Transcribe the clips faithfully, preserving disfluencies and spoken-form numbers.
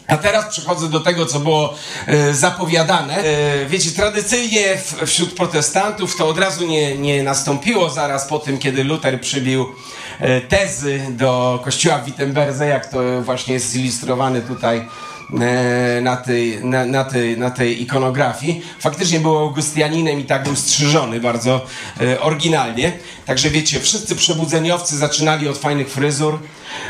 A teraz przechodzę do tego, co było e, zapowiadane. E, wiecie, tradycyjnie w, wśród protestantów to od razu nie, nie nastąpiło zaraz po tym, kiedy Luter przybił e, tezy do kościoła w Wittenberdze, jak to właśnie jest zilustrowane tutaj e, na, tej, na, na, tej, na tej ikonografii. Faktycznie był augustianinem i tak był strzyżony bardzo e, oryginalnie. Także wiecie, wszyscy przebudzeniowcy zaczynali od fajnych fryzur.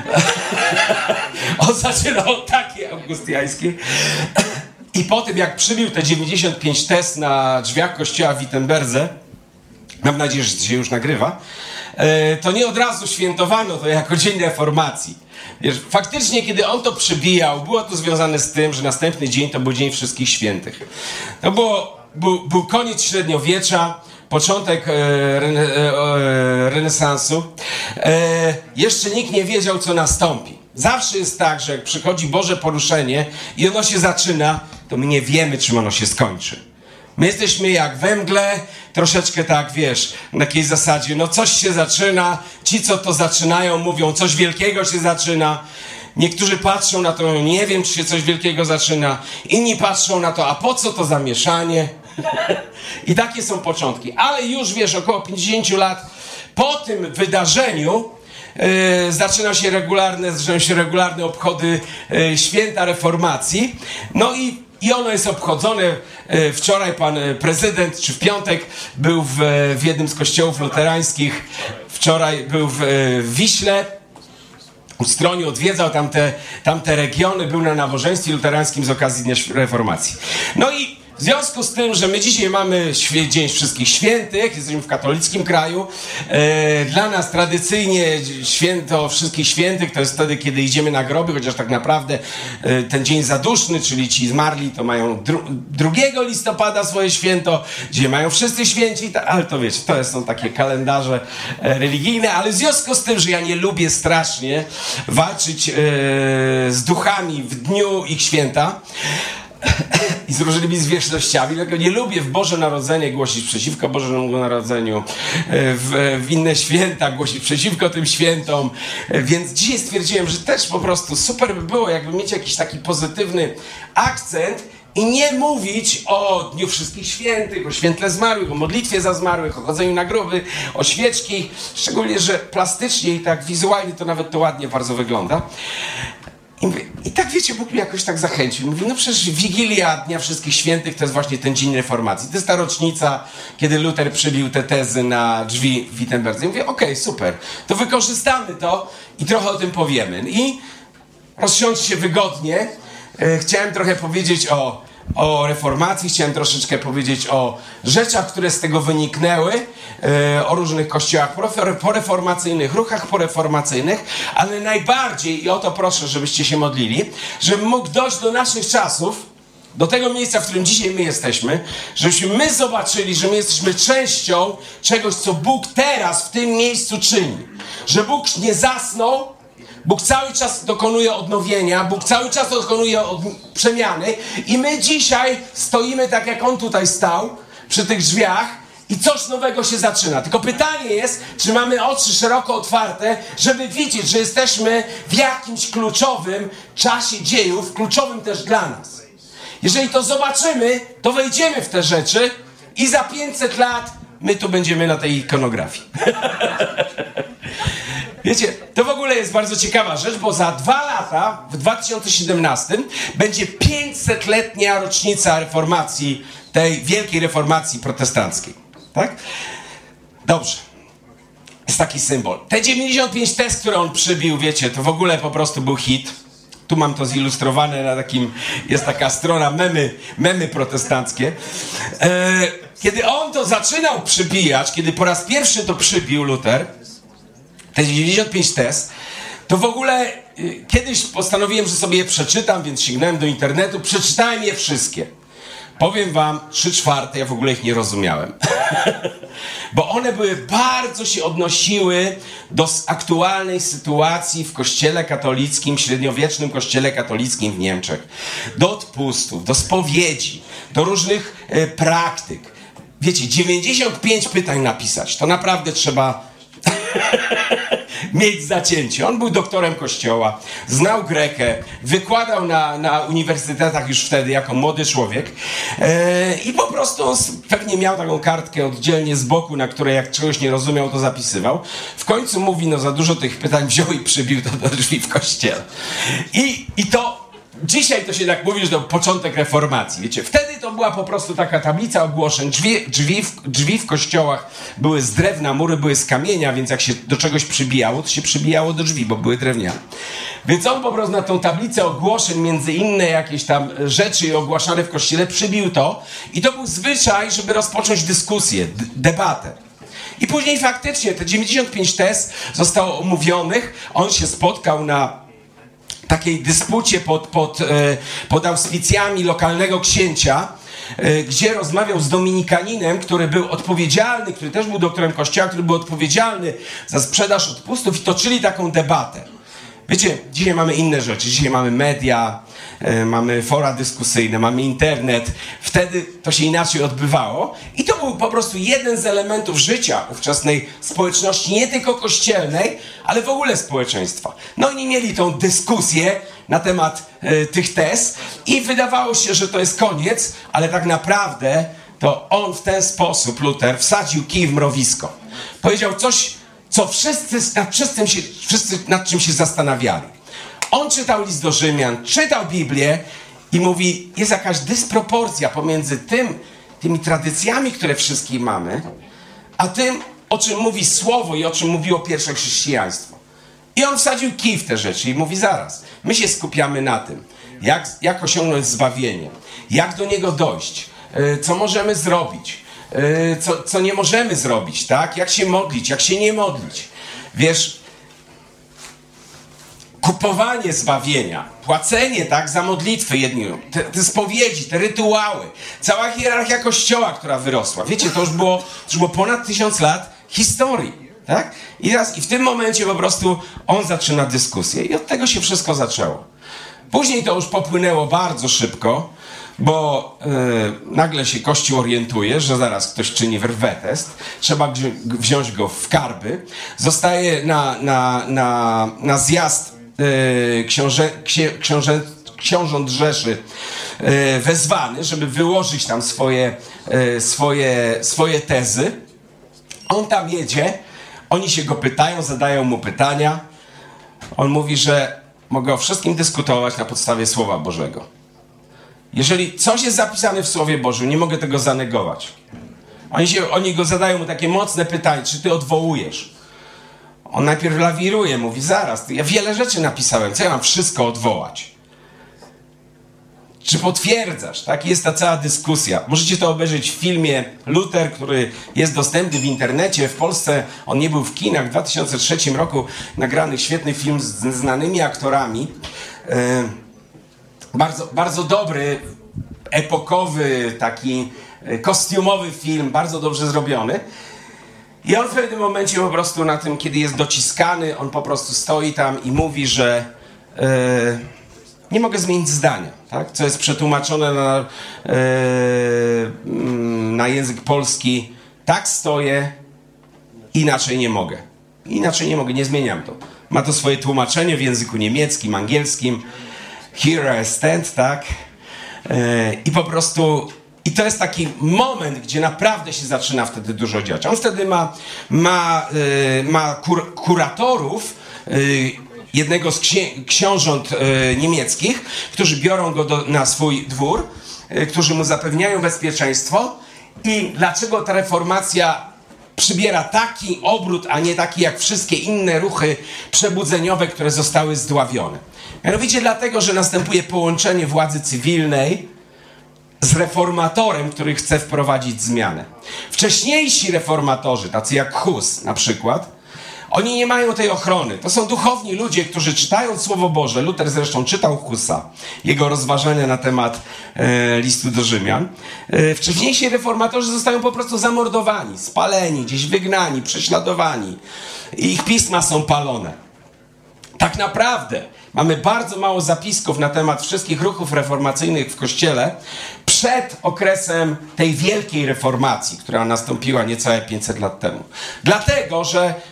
On zaczynał od takiej augustiańskiej. I po tym, jak przybił te dziewięćdziesiąt pięć tez na drzwiach kościoła w Wittenberdze, mam nadzieję, że się już nagrywa, to nie od razu świętowano to jako Dzień Reformacji. Wiesz, faktycznie, kiedy on to przybijał, było to związane z tym, że następny dzień to był Dzień Wszystkich Świętych. To było, był, był koniec średniowiecza, początek e, rene, e, renesansu. E, jeszcze nikt nie wiedział, co nastąpi. Zawsze jest tak, że jak przychodzi Boże poruszenie i ono się zaczyna, to my nie wiemy, czym ono się skończy. My jesteśmy jak we mgle, troszeczkę tak, wiesz, na takiej zasadzie, no coś się zaczyna, ci, co to zaczynają, mówią, coś wielkiego się zaczyna. Niektórzy patrzą na to, nie wiem, czy się coś wielkiego zaczyna. Inni patrzą na to, a po co to zamieszanie? I takie są początki. Ale już, wiesz, około pięćdziesiąt lat po tym wydarzeniu yy, zaczynają się regularne, zaczynają się regularne obchody yy, święta reformacji. No i, i ono jest obchodzone. Yy, wczoraj pan prezydent, czy w piątek, był w, w jednym z kościołów luterańskich. Wczoraj był w, w Wiśle. U Stroniu odwiedzał tamte, tamte regiony, był na nabożeństwie luterańskim z okazji Dnia Reformacji. No i w związku z tym, że my dzisiaj mamy Dzień Wszystkich Świętych, jesteśmy w katolickim kraju, e, dla nas tradycyjnie święto Wszystkich Świętych to jest wtedy, kiedy idziemy na groby, chociaż tak naprawdę e, ten dzień zaduszny, czyli ci zmarli, to mają dru drugiego listopada swoje święto, gdzie mają wszyscy święci, ale to wiecie, to są takie kalendarze e, religijne, ale w związku z tym, że ja nie lubię strasznie walczyć e, z duchami w dniu ich święta, i z różnymi zwierzchnościami, dlatego nie lubię w Boże Narodzenie głosić przeciwko Bożemu Narodzeniu, w, w inne święta głosić przeciwko tym świętom, więc dzisiaj stwierdziłem, że też po prostu super by było, jakby mieć jakiś taki pozytywny akcent i nie mówić o Dniu Wszystkich Świętych, o świętle zmarłych, o modlitwie za zmarłych, o chodzeniu na groby, o świeczki, szczególnie, że plastycznie i tak wizualnie to nawet to ładnie bardzo wygląda. I, mówię, I tak wiecie, Bóg mnie jakoś tak zachęcił. Mówi, no przecież Wigilia Dnia Wszystkich Świętych to jest właśnie ten Dzień Reformacji. To jest ta rocznica, kiedy Luter przybił te tezy na drzwi w Wittenberdze. I mówię, okej, okay, super, to wykorzystamy to i trochę o tym powiemy. I rozsiądź się wygodnie. E, chciałem trochę powiedzieć o, o reformacji, chciałem troszeczkę powiedzieć o rzeczach, które z tego wyniknęły, e, o różnych kościołach poreformacyjnych, ruchach poreformacyjnych, ale najbardziej, i o to proszę, żebyście się modlili, żebym mógł dojść do naszych czasów, do tego miejsca, w którym dzisiaj my jesteśmy, żebyśmy my zobaczyli, że my jesteśmy częścią czegoś, co Bóg teraz w tym miejscu czyni. Że Bóg nie zasnął, Bóg cały czas dokonuje odnowienia, Bóg cały czas dokonuje od... przemiany i my dzisiaj stoimy tak, jak On tutaj stał, przy tych drzwiach i coś nowego się zaczyna. Tylko pytanie jest, czy mamy oczy szeroko otwarte, żeby widzieć, że jesteśmy w jakimś kluczowym czasie dziejów, kluczowym też dla nas. Jeżeli to zobaczymy, to wejdziemy w te rzeczy i za pięćset lat my tu będziemy na tej ikonografii. Wiecie, to w ogóle jest bardzo ciekawa rzecz, bo za dwa lata, w dwa tysiące siedemnastym, będzie pięćsetletnia rocznica reformacji, tej wielkiej reformacji protestanckiej. Tak? Dobrze. Jest taki symbol. Te dziewięćdziesiąt pięć tez, które on przybił, wiecie, to w ogóle po prostu był hit. Tu mam to zilustrowane na takim, jest taka strona memy, memy protestanckie. E, kiedy on to zaczynał przybijać, kiedy po raz pierwszy to przybił Luter, te dziewięćdziesiąt pięć tez, to w ogóle y, kiedyś postanowiłem, że sobie je przeczytam, więc sięgnąłem do internetu, przeczytałem je wszystkie. Powiem wam, trzy czwarte, ja w ogóle ich nie rozumiałem. Bo one były, bardzo się odnosiły do aktualnej sytuacji w kościele katolickim, średniowiecznym kościele katolickim w Niemczech. Do odpustów, do spowiedzi, do różnych y, praktyk. Wiecie, dziewięćdziesiąt pięć pytań napisać, to naprawdę trzeba... mieć zacięcie. On był doktorem kościoła, znał Grekę, wykładał na, na uniwersytetach już wtedy jako młody człowiek e, i po prostu pewnie miał taką kartkę oddzielnie z boku, na której jak czegoś nie rozumiał, to zapisywał. W końcu mówi, no za dużo tych pytań wziął i przybił to do drzwi w kościele. I, i to dzisiaj to się tak mówi, że to początek reformacji. Wiecie, wtedy to była po prostu taka tablica ogłoszeń. Drzwi, drzwi, w, drzwi w kościołach były z drewna, mury były z kamienia, więc jak się do czegoś przybijało, to się przybijało do drzwi, bo były drewniane. Więc on po prostu na tą tablicę ogłoszeń, między inne jakieś tam rzeczy ogłaszane w kościele, przybił to. I to był zwyczaj, żeby rozpocząć dyskusję, d- debatę. I później faktycznie te dziewięćdziesiąt pięć tez zostało omówionych. On się spotkał na takiej dyspucie pod, pod, pod auspicjami lokalnego księcia, gdzie rozmawiał z dominikaninem, który był odpowiedzialny, który też był doktorem kościoła, który był odpowiedzialny za sprzedaż odpustów i toczyli taką debatę. Wiecie, dzisiaj mamy inne rzeczy, dzisiaj mamy media, e, mamy fora dyskusyjne, mamy internet. Wtedy to się inaczej odbywało i to był po prostu jeden z elementów życia ówczesnej społeczności, nie tylko kościelnej, ale w ogóle społeczeństwa. No i mieli tą dyskusję na temat e, tych tez i wydawało się, że to jest koniec, ale tak naprawdę to on w ten sposób, Luter, wsadził kij w mrowisko. Powiedział coś, co wszyscy nad, czym się, wszyscy nad czym się zastanawiali. On czytał list do Rzymian, czytał Biblię i mówi, jest jakaś dysproporcja pomiędzy tym, tymi tradycjami, które wszystkie mamy, a tym, o czym mówi Słowo i o czym mówiło pierwsze chrześcijaństwo. I on wsadził kij w te rzeczy i mówi zaraz, my się skupiamy na tym, jak, jak osiągnąć zbawienie, jak do niego dojść, yy, co możemy zrobić, Co, co nie możemy zrobić, tak? Jak się modlić, jak się nie modlić. Wiesz, kupowanie zbawienia, płacenie, tak, za modlitwy jedni, te, te spowiedzi, te rytuały, cała hierarchia kościoła, która wyrosła. Wiecie, to już było, to już było ponad tysiąc lat historii, tak? I, raz, I w tym momencie po prostu on zaczyna dyskusję i od tego się wszystko zaczęło. Później to już popłynęło bardzo szybko, bo yy, nagle się Kościół orientuje, że zaraz ktoś czyni werwetest, trzeba g- wziąć go w karby, zostaje na, na, na, na zjazd yy, książę, księ, książę, książąt Rzeszy yy, wezwany, żeby wyłożyć tam swoje, yy, swoje, swoje tezy. On tam jedzie, oni się go pytają, zadają mu pytania. On mówi, że mogę o wszystkim dyskutować na podstawie Słowa Bożego. Jeżeli coś jest zapisane w Słowie Bożym, nie mogę tego zanegować. Oni, się, oni go zadają mu takie mocne pytanie, czy ty odwołujesz? On najpierw lawiruje, mówi zaraz, ja wiele rzeczy napisałem, co ja mam wszystko odwołać? Czy potwierdzasz? Tak, jest ta cała dyskusja. Możecie to obejrzeć w filmie Luter, który jest dostępny w internecie. W Polsce on nie był w kinach. W dwa tysiące trzecim roku nagrany świetny film z znanymi aktorami. Yy, bardzo, bardzo dobry, epokowy, taki kostiumowy film, bardzo dobrze zrobiony. I on w pewnym momencie po prostu na tym, kiedy jest dociskany, on po prostu stoi tam i mówi, że yy, nie mogę zmienić zdania, tak? Co jest przetłumaczone na, yy, na język polski. Tak stoję, inaczej nie mogę. Inaczej nie mogę, nie zmieniam to. Ma to swoje tłumaczenie w języku niemieckim, angielskim. Here I stand, tak? Yy, I po prostu... I to jest taki moment, gdzie naprawdę się zaczyna wtedy dużo dziać. On wtedy ma, ma, yy, ma kur, kuratorów, yy, jednego z księ, książąt yy, niemieckich, którzy biorą go do, na swój dwór, yy, którzy mu zapewniają bezpieczeństwo. I dlaczego ta reformacja przybiera taki obrót, a nie taki jak wszystkie inne ruchy przebudzeniowe, które zostały zdławione? Mianowicie dlatego, że następuje połączenie władzy cywilnej z reformatorem, który chce wprowadzić zmianę. Wcześniejsi reformatorzy, tacy jak Hus na przykład, oni nie mają tej ochrony. To są duchowni ludzie, którzy czytają Słowo Boże. Luther zresztą czytał Husa, jego rozważania na temat e, listu do Rzymian. E, wcześniejsi reformatorzy zostają po prostu zamordowani, spaleni, gdzieś wygnani, prześladowani. I ich pisma są palone. Tak naprawdę mamy bardzo mało zapisków na temat wszystkich ruchów reformacyjnych w Kościele przed okresem tej wielkiej reformacji, która nastąpiła niecałe pięćset lat temu. Dlatego, że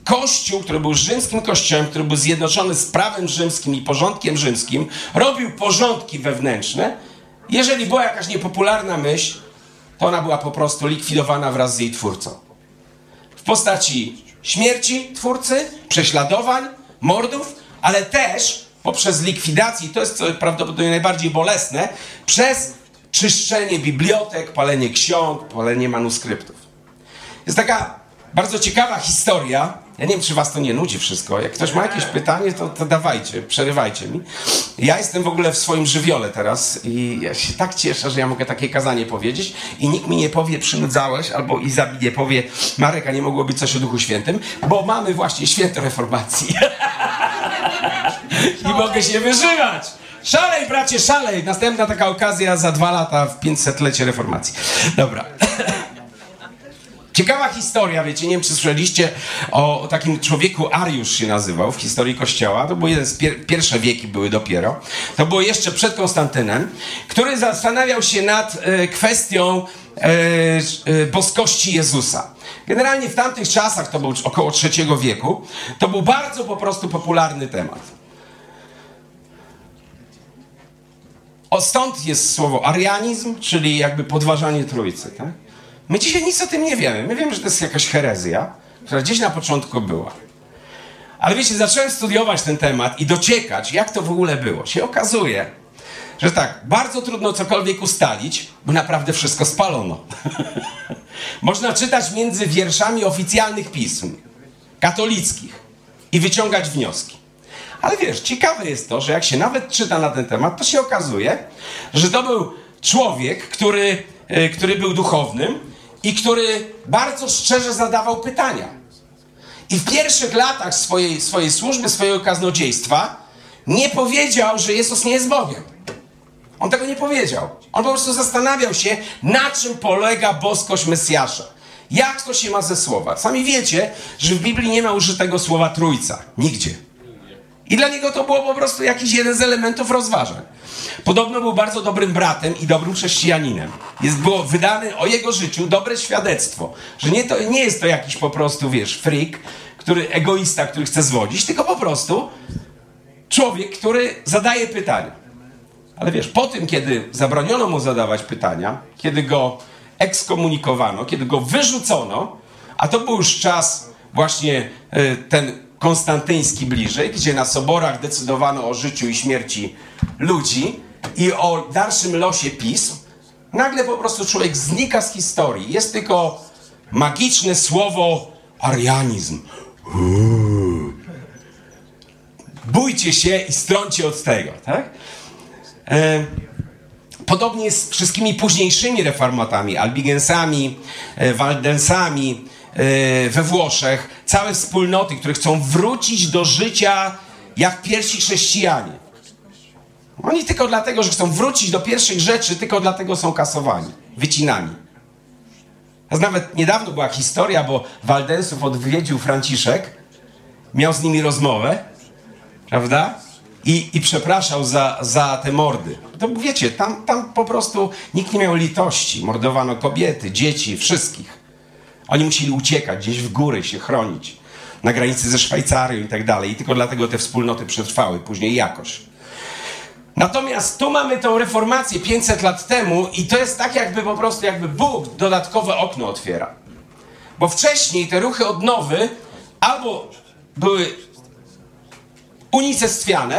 Kościół, który był rzymskim kościołem, który był zjednoczony z prawem rzymskim i porządkiem rzymskim, robił porządki wewnętrzne. Jeżeli była jakaś niepopularna myśl, to ona była po prostu likwidowana wraz z jej twórcą. W postaci śmierci twórcy, prześladowań, mordów, ale też poprzez likwidację, to jest co prawdopodobnie najbardziej bolesne, przez czyszczenie bibliotek, palenie ksiąg, palenie manuskryptów. Jest taka bardzo ciekawa historia. Ja nie wiem, czy was to nie nudzi wszystko. Jak ktoś ma jakieś pytanie, to, to dawajcie, przerywajcie mi. Ja jestem w ogóle w swoim żywiole teraz i ja się tak cieszę, że ja mogę takie kazanie powiedzieć i nikt mi nie powie, przynudzałeś, albo Iza mi nie powie, Marek, a nie mogło być coś o Duchu Świętym, bo mamy właśnie święto reformacji. I mogę się wyżywać. Szalej, bracie, szalej. Następna taka okazja za dwa lata w pięćsetlecie reformacji. Dobra. Ciekawa historia, wiecie, nie wiem, czy słyszeliście o, o takim człowieku, Ariusz się nazywał w historii Kościoła. To był jeden z pier pierwsze wieki były dopiero. To było jeszcze przed Konstantynem, który zastanawiał się nad e, kwestią e, e, boskości Jezusa. Generalnie w tamtych czasach, to był około trzeciego wieku, to był bardzo po prostu popularny temat. O, stąd jest słowo arianizm, czyli jakby podważanie Trójcy, tak? My dzisiaj nic o tym nie wiemy. My wiemy, że to jest jakaś herezja, która gdzieś na początku była. Ale wiecie, zacząłem studiować ten temat i dociekać, jak to w ogóle było. Się okazuje, że tak, bardzo trudno cokolwiek ustalić, bo naprawdę wszystko spalono. Można czytać między wierszami oficjalnych pism, katolickich, i wyciągać wnioski. Ale wiesz, ciekawe jest to, że jak się nawet czyta na ten temat, to się okazuje, że to był człowiek, który, który był duchownym, i który bardzo szczerze zadawał pytania. I w pierwszych latach swojej, swojej służby, swojego kaznodziejstwa nie powiedział, że Jezus nie jest Bogiem. On tego nie powiedział. On po prostu zastanawiał się, na czym polega boskość Mesjasza. Jak to się ma ze słowa. Sami wiecie, że w Biblii nie ma użytego słowa Trójca. Nigdzie. I dla niego to było po prostu jakiś jeden z elementów rozważań. Podobno był bardzo dobrym bratem i dobrym chrześcijaninem. Jest, było wydane o jego życiu dobre świadectwo, że nie, to, nie jest to jakiś po prostu, wiesz, freak, który, egoista, który chce zwodzić, tylko po prostu człowiek, który zadaje pytania. Ale wiesz, po tym, kiedy zabroniono mu zadawać pytania, kiedy go ekskomunikowano, kiedy go wyrzucono, a to był już czas właśnie y, ten konstantyński bliżej, gdzie na soborach decydowano o życiu i śmierci ludzi i o dalszym losie pism, nagle po prostu człowiek znika z historii. Jest tylko magiczne słowo arianizm. Uuu. Bójcie się i stroncie od tego, tak? E, podobnie jest z wszystkimi późniejszymi reformatami, albigensami, e, waldensami, we Włoszech, całe wspólnoty, które chcą wrócić do życia jak pierwsi chrześcijanie. Oni tylko dlatego, że chcą wrócić do pierwszych rzeczy, tylko dlatego są kasowani, wycinani. Nawet niedawno była historia, bo Waldensów odwiedził Franciszek, miał z nimi rozmowę, prawda? I, i przepraszał za, za te mordy. To wiecie, tam, tam po prostu nikt nie miał litości. Mordowano kobiety, dzieci, wszystkich. Oni musieli uciekać, gdzieś w góry się chronić, na granicy ze Szwajcarią i tak dalej. I tylko dlatego te wspólnoty przetrwały później jakoś. Natomiast tu mamy tą reformację pięćset lat temu i to jest tak jakby po prostu, jakby Bóg dodatkowe okno otwiera. Bo wcześniej te ruchy odnowy albo były unicestwiane,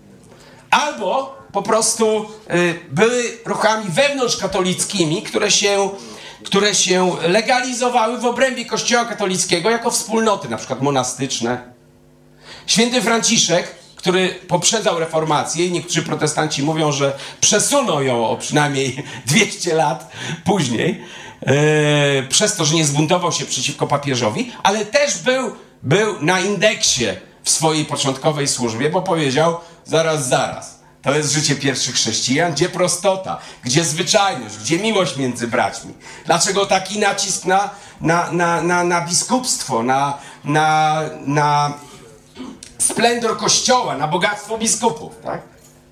albo po prostu y, były ruchami wewnątrzkatolickimi, które się... które się legalizowały w obrębie Kościoła katolickiego jako wspólnoty, na przykład monastyczne. Święty Franciszek, który poprzedzał reformację i niektórzy protestanci mówią, że przesunął ją o przynajmniej dwieście lat później, yy, przez to, że nie zbuntował się przeciwko papieżowi, ale też był, był na indeksie w swojej początkowej służbie, bo powiedział, zaraz, zaraz. To jest życie pierwszych chrześcijan, gdzie prostota, gdzie zwyczajność, gdzie miłość między braćmi. Dlaczego taki nacisk na, na, na, na, na biskupstwo, na, na, na splendor Kościoła, na bogactwo biskupów, tak?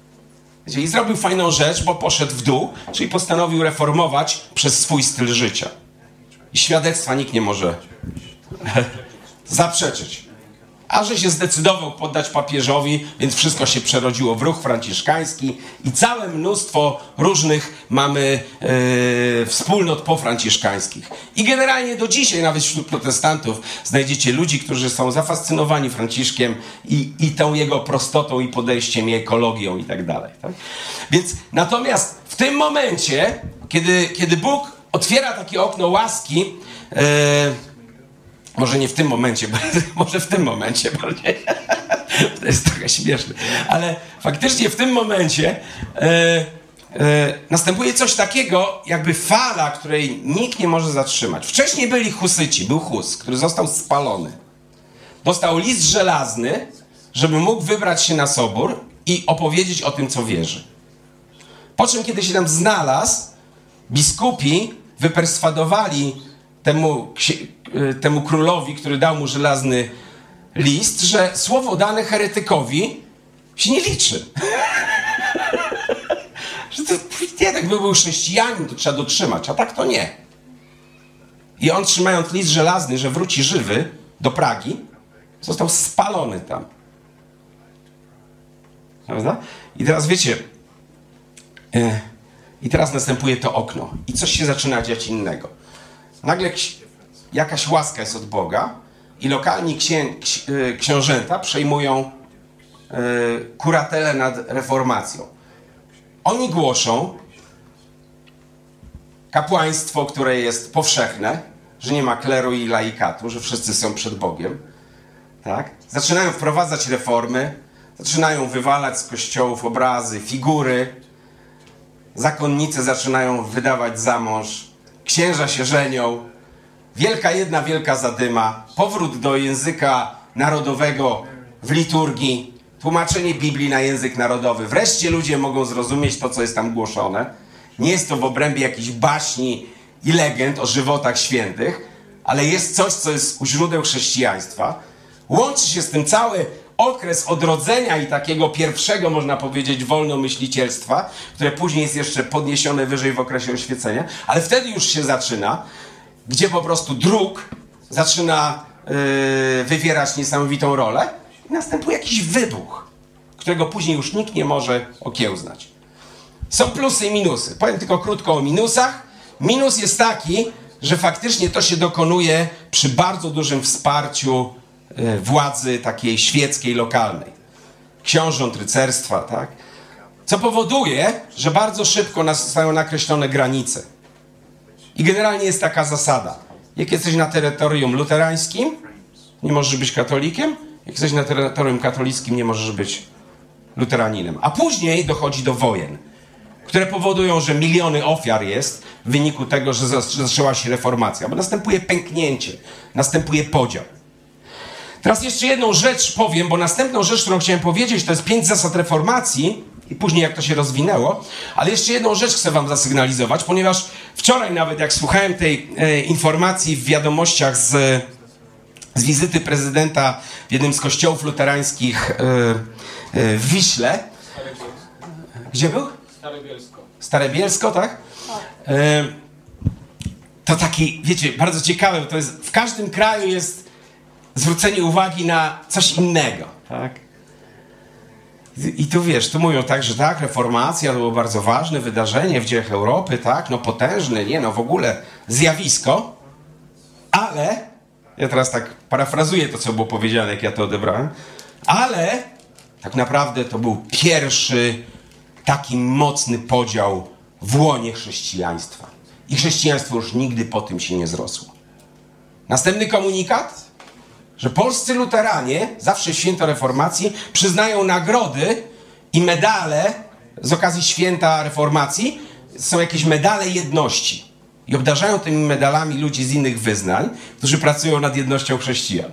I zrobił fajną rzecz, bo poszedł w dół, czyli postanowił reformować przez swój styl życia. I świadectwa nikt nie może zaprzeczyć. A że się zdecydował poddać papieżowi, więc wszystko się przerodziło w ruch franciszkański i całe mnóstwo różnych mamy e, wspólnot pofranciszkańskich. I generalnie do dzisiaj nawet wśród protestantów znajdziecie ludzi, którzy są zafascynowani Franciszkiem i, i tą jego prostotą i podejściem i ekologią i tak dalej. Tak? Więc natomiast w tym momencie, kiedy, kiedy Bóg otwiera takie okno łaski, e, może nie w tym momencie, może w tym momencie bardziej. To jest trochę śmieszne. Ale faktycznie w tym momencie e, e, następuje coś takiego, jakby fala, której nikt nie może zatrzymać. Wcześniej byli Husyci, był Hus, który został spalony. Dostał list żelazny, żeby mógł wybrać się na sobór i opowiedzieć o tym, co wierzy. Po czym, kiedy się tam znalazł, biskupi wyperswadowali temu, temu królowi, który dał mu żelazny list, że słowo dane heretykowi się nie liczy. Że to, nie, tak by był chrześcijanin, to trzeba dotrzymać, a tak to nie. I on, trzymając list żelazny, że wróci żywy do Pragi, został spalony tam. Prawda? I teraz wiecie, yy, i teraz następuje to okno i coś się zaczyna dziać innego. Nagle jakaś łaska jest od Boga i lokalni księ, książęta przejmują y, kuratelę nad reformacją. Oni głoszą kapłaństwo, które jest powszechne, że nie ma kleru i laikatu, że wszyscy są przed Bogiem. Tak? Zaczynają wprowadzać reformy, zaczynają wywalać z kościołów obrazy, figury. Zakonnice zaczynają wydawać za mąż, księża się żenią, wielka jedna wielka zadyma, powrót do języka narodowego w liturgii, tłumaczenie Biblii na język narodowy. Wreszcie ludzie mogą zrozumieć to, co jest tam głoszone. Nie jest to w obrębie jakichś baśni i legend o żywotach świętych, ale jest coś, co jest u źródeł chrześcijaństwa. Łączy się z tym cały okres odrodzenia i takiego pierwszego, można powiedzieć, wolnomyślicielstwa, które później jest jeszcze podniesione wyżej w okresie oświecenia, ale wtedy już się zaczyna, gdzie po prostu druk zaczyna yy, wywierać niesamowitą rolę i następuje jakiś wybuch, którego później już nikt nie może okiełznać. Są plusy i minusy. Powiem tylko krótko o minusach. Minus jest taki, że faktycznie to się dokonuje przy bardzo dużym wsparciu yy, władzy takiej świeckiej, lokalnej. Książąt, rycerstwa, tak? Co powoduje, że bardzo szybko zostają nakreślone granice. I generalnie jest taka zasada. Jak jesteś na terytorium luterańskim, nie możesz być katolikiem. Jak jesteś na terytorium katolickim, nie możesz być luteraninem. A później dochodzi do wojen, które powodują, że miliony ofiar jest w wyniku tego, że zaczęła się reformacja. Bo następuje pęknięcie, następuje podział. Teraz jeszcze jedną rzecz powiem, bo następną rzecz, którą chciałem powiedzieć, to jest pięć zasad reformacji i później jak to się rozwinęło, ale jeszcze jedną rzecz chcę wam zasygnalizować, ponieważ wczoraj nawet jak słuchałem tej e, informacji w wiadomościach z, z wizyty prezydenta w jednym z kościołów luterańskich e, e, w Wiśle. Gdzie był? Stare Bielsko. Stare Bielsko, tak? E, to taki, wiecie, bardzo ciekawe, to jest, w każdym kraju jest zwrócenie uwagi na coś innego, tak? I tu wiesz, tu mówią tak, że tak, reformacja to było bardzo ważne wydarzenie w dziejach Europy, tak, no potężne, nie no, w ogóle zjawisko, ale, ja teraz tak parafrazuję to, co było powiedziane, jak ja to odebrałem, ale tak naprawdę to był pierwszy taki mocny podział w łonie chrześcijaństwa. I chrześcijaństwo już nigdy po tym się nie zrosło. Następny komunikat, że polscy luteranie, zawsze w święto reformacji, przyznają nagrody i medale z okazji święta reformacji. Są jakieś medale jedności. I obdarzają tymi medalami ludzi z innych wyznań, którzy pracują nad jednością chrześcijan.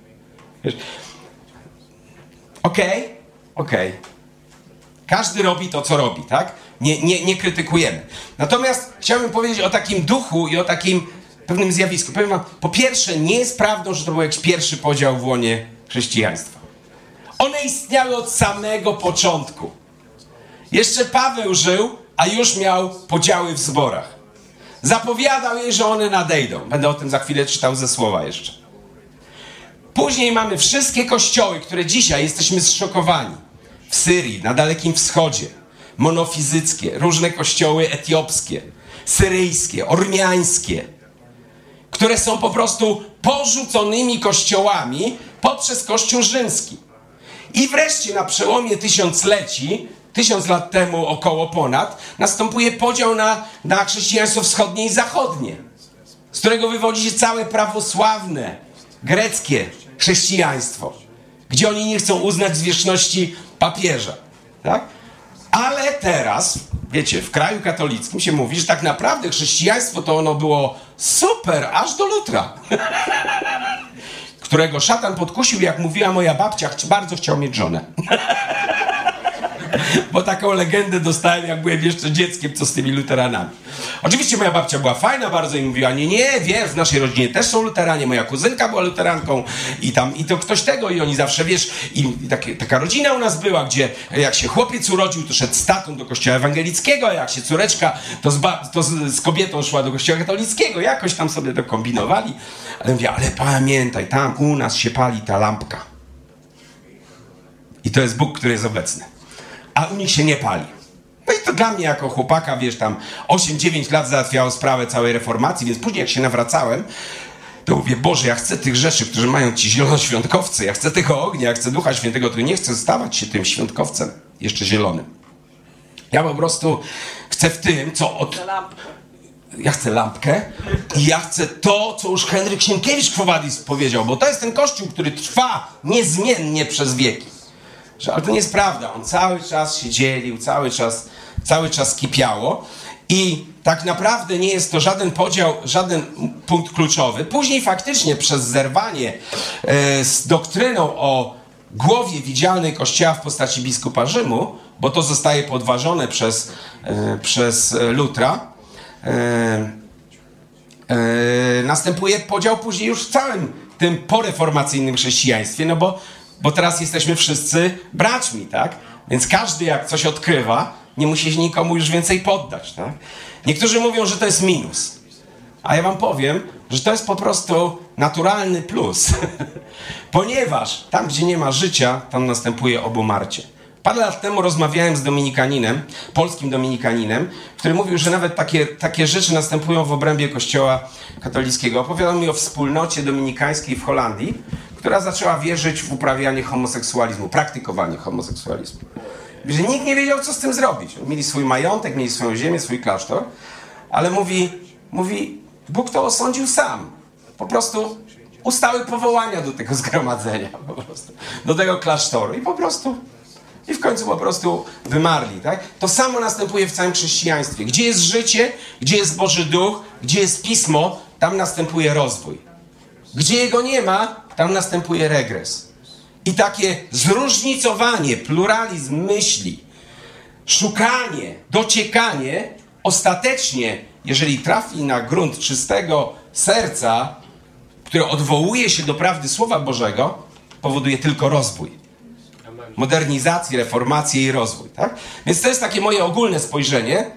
Okej, okay, okej. Okay. Każdy robi to, co robi, tak? Nie, nie, nie krytykujemy. Natomiast chciałbym powiedzieć o takim duchu i o takim pewnym zjawisku. Powiem wam, po pierwsze, nie jest prawdą, że to był jakiś pierwszy podział w łonie chrześcijaństwa. One istniały od samego początku. Jeszcze Paweł żył, a już miał podziały w zborach. Zapowiadał jej, że one nadejdą. Będę o tym za chwilę czytał ze słowa jeszcze. Później mamy wszystkie kościoły, które dzisiaj jesteśmy zszokowani. W Syrii, na Dalekim Wschodzie. Monofizyckie, różne kościoły etiopskie, syryjskie, ormiańskie, które są po prostu porzuconymi kościołami poprzez Kościół rzymski. I wreszcie na przełomie tysiącleci, tysiąc lat temu około ponad, następuje podział na, na chrześcijaństwo wschodnie i zachodnie, z którego wywodzi się całe prawosławne, greckie chrześcijaństwo, gdzie oni nie chcą uznać zwierzchności papieża. Tak? Ale teraz, wiecie, w kraju katolickim się mówi, że tak naprawdę chrześcijaństwo to ono było super, aż do Lutra. Którego szatan podkusił, jak mówiła moja babcia, bardzo chciał mieć żonę. Bo taką legendę dostałem, jak byłem jeszcze dzieckiem, co z tymi luteranami. Oczywiście moja babcia była fajna bardzo i mówiła, nie, nie, wiesz, w naszej rodzinie też są luteranie, moja kuzynka była luteranką i tam, i to ktoś tego, i oni zawsze, wiesz, i, i takie, taka rodzina u nas była, gdzie jak się chłopiec urodził, to szedł z tatą do kościoła ewangelickiego, a jak się córeczka, to z, ba- to z, z kobietą szła do kościoła katolickiego, jakoś tam sobie to kombinowali. Ale mówię, ale pamiętaj, tam u nas się pali ta lampka. I to jest Bóg, który jest obecny. A u nich się nie pali. No i to dla mnie jako chłopaka, wiesz, tam osiem dziewięć lat załatwiało sprawę całej reformacji, więc później jak się nawracałem, to mówię, Boże, ja chcę tych rzeczy, które mają ci zielonoświątkowcy, ja chcę tego ognia, ja chcę Ducha Świętego, to nie chcę stawać się tym świątkowcem, jeszcze zielonym. Ja po prostu chcę w tym, co od... Ja chcę lampkę i ja chcę to, co już Henryk Sienkiewicz-Kwowadis powiedział, bo to jest ten kościół, który trwa niezmiennie przez wieki. Że, ale to nie jest prawda. On cały czas się dzielił, cały czas, cały czas kipiało i tak naprawdę nie jest to żaden podział, żaden punkt kluczowy. Później faktycznie przez zerwanie e, z doktryną o głowie widzialnej Kościoła w postaci biskupa Rzymu, bo to zostaje podważone przez, e, przez Lutra, e, e, następuje podział później już w całym tym poreformacyjnym chrześcijaństwie, no bo Bo teraz jesteśmy wszyscy braćmi, tak? Więc każdy jak coś odkrywa, nie musi się nikomu już więcej poddać, tak? Niektórzy mówią, że to jest minus. A ja wam powiem, że to jest po prostu naturalny plus. Ponieważ tam, gdzie nie ma życia, tam następuje obumarcie. Parę lat temu rozmawiałem z dominikaninem, polskim dominikaninem, który mówił, że nawet takie, takie rzeczy następują w obrębie Kościoła katolickiego. Opowiadał mi o wspólnocie dominikańskiej w Holandii, która zaczęła wierzyć w uprawianie homoseksualizmu, praktykowanie homoseksualizmu. Że nikt nie wiedział, co z tym zrobić. Mieli swój majątek, mieli swoją ziemię, swój klasztor, ale mówi, mówi, Bóg to osądził sam. Po prostu ustały powołania do tego zgromadzenia, po prostu, do tego klasztoru i po prostu, i w końcu po prostu wymarli, tak? To samo następuje w całym chrześcijaństwie. Gdzie jest życie, gdzie jest Boży Duch, gdzie jest Pismo, tam następuje rozwój. Gdzie jego nie ma, tam następuje regres. I takie zróżnicowanie, pluralizm myśli, szukanie, dociekanie, ostatecznie, jeżeli trafi na grunt czystego serca, które odwołuje się do prawdy Słowa Bożego, powoduje tylko rozwój. Modernizację, reformację i rozwój. Tak? Więc to jest takie moje ogólne spojrzenie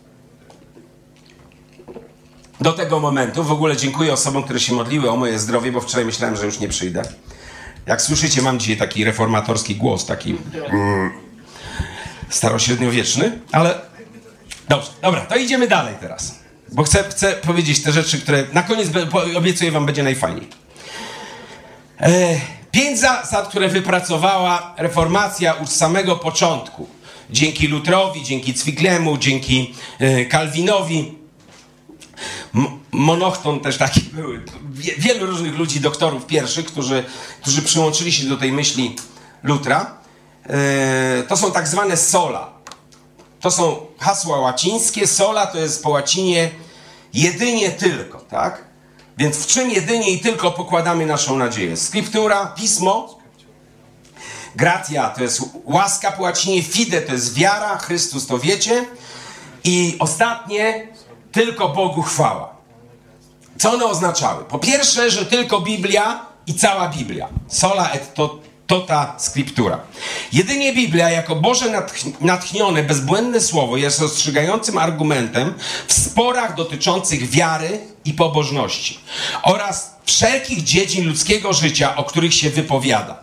do tego momentu. W ogóle dziękuję osobom, które się modliły o moje zdrowie, bo wczoraj myślałem, że już nie przyjdę. Jak słyszycie, mam dzisiaj taki reformatorski głos, taki mm, starośredniowieczny, ale dobrze, dobra, to idziemy dalej teraz. Bo chcę, chcę powiedzieć te rzeczy, które na koniec obiecuję wam będzie najfajniej. E, pięć zasad, które wypracowała reformacja od samego początku. Dzięki Lutrowi, dzięki Zwiglemu, dzięki e, Kalwinowi. Monochton też taki były. Wielu różnych ludzi, doktorów pierwszych, którzy, którzy przyłączyli się do tej myśli Lutra. E, to są tak zwane sola. To są hasła łacińskie. Sola to jest po łacinie jedynie tylko, tak? Więc w czym jedynie i tylko pokładamy naszą nadzieję? Scriptura, pismo. Gratia to jest łaska po łacinie. Fide to jest wiara. Chrystus to wiecie. I ostatnie, tylko Bogu chwała. Co one oznaczały? Po pierwsze, że tylko Biblia i cała Biblia. Sola et to, Tota Scriptura. Jedynie Biblia jako Boże natchnione, bezbłędne słowo jest rozstrzygającym argumentem w sporach dotyczących wiary i pobożności oraz wszelkich dziedzin ludzkiego życia, o których się wypowiada.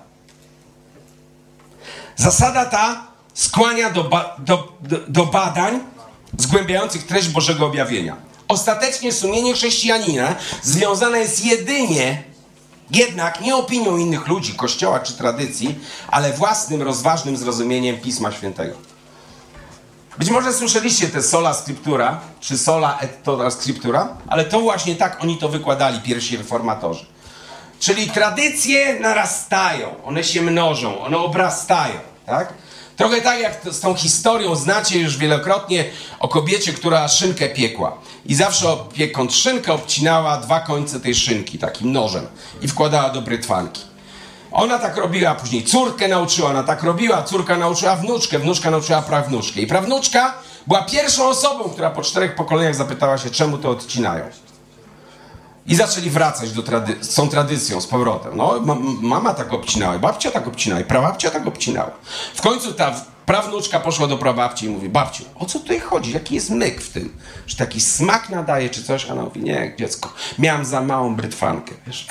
Zasada ta skłania do, ba- do, do, do badań zgłębiających treść Bożego objawienia. Ostatecznie sumienie chrześcijanina związane jest jedynie Jednak nie opinią innych ludzi, kościoła czy tradycji, ale własnym, rozważnym zrozumieniem Pisma Świętego. Być może słyszeliście te sola scriptura, czy sola et tota scriptura, ale to właśnie tak oni to wykładali, pierwsi reformatorzy. Czyli tradycje narastają, one się mnożą, one obrastają, tak? Trochę tak jak z tą historią znacie już wielokrotnie o kobiecie, która szynkę piekła. I zawsze piekąc szynkę obcinała dwa końce tej szynki takim nożem i wkładała do brytwanki. Ona tak robiła, później córkę nauczyła, ona tak robiła, córka nauczyła wnuczkę, wnuczka nauczyła prawnuczkę. I prawnuczka była pierwszą osobą, która po czterech pokoleniach zapytała się, czemu to odcinają. I zaczęli wracać do trady- z tą tradycją z powrotem. No, ma- mama tak obcinała, babcia tak obcinała, i prababcia tak obcinała. W końcu ta prawnuczka poszła do prababci i mówi, babciu, o co tutaj chodzi? Jaki jest myk w tym? Czy taki smak nadaje, czy coś? A ona mówi, nie, dziecko, miałam za małą brytwankę, wiesz.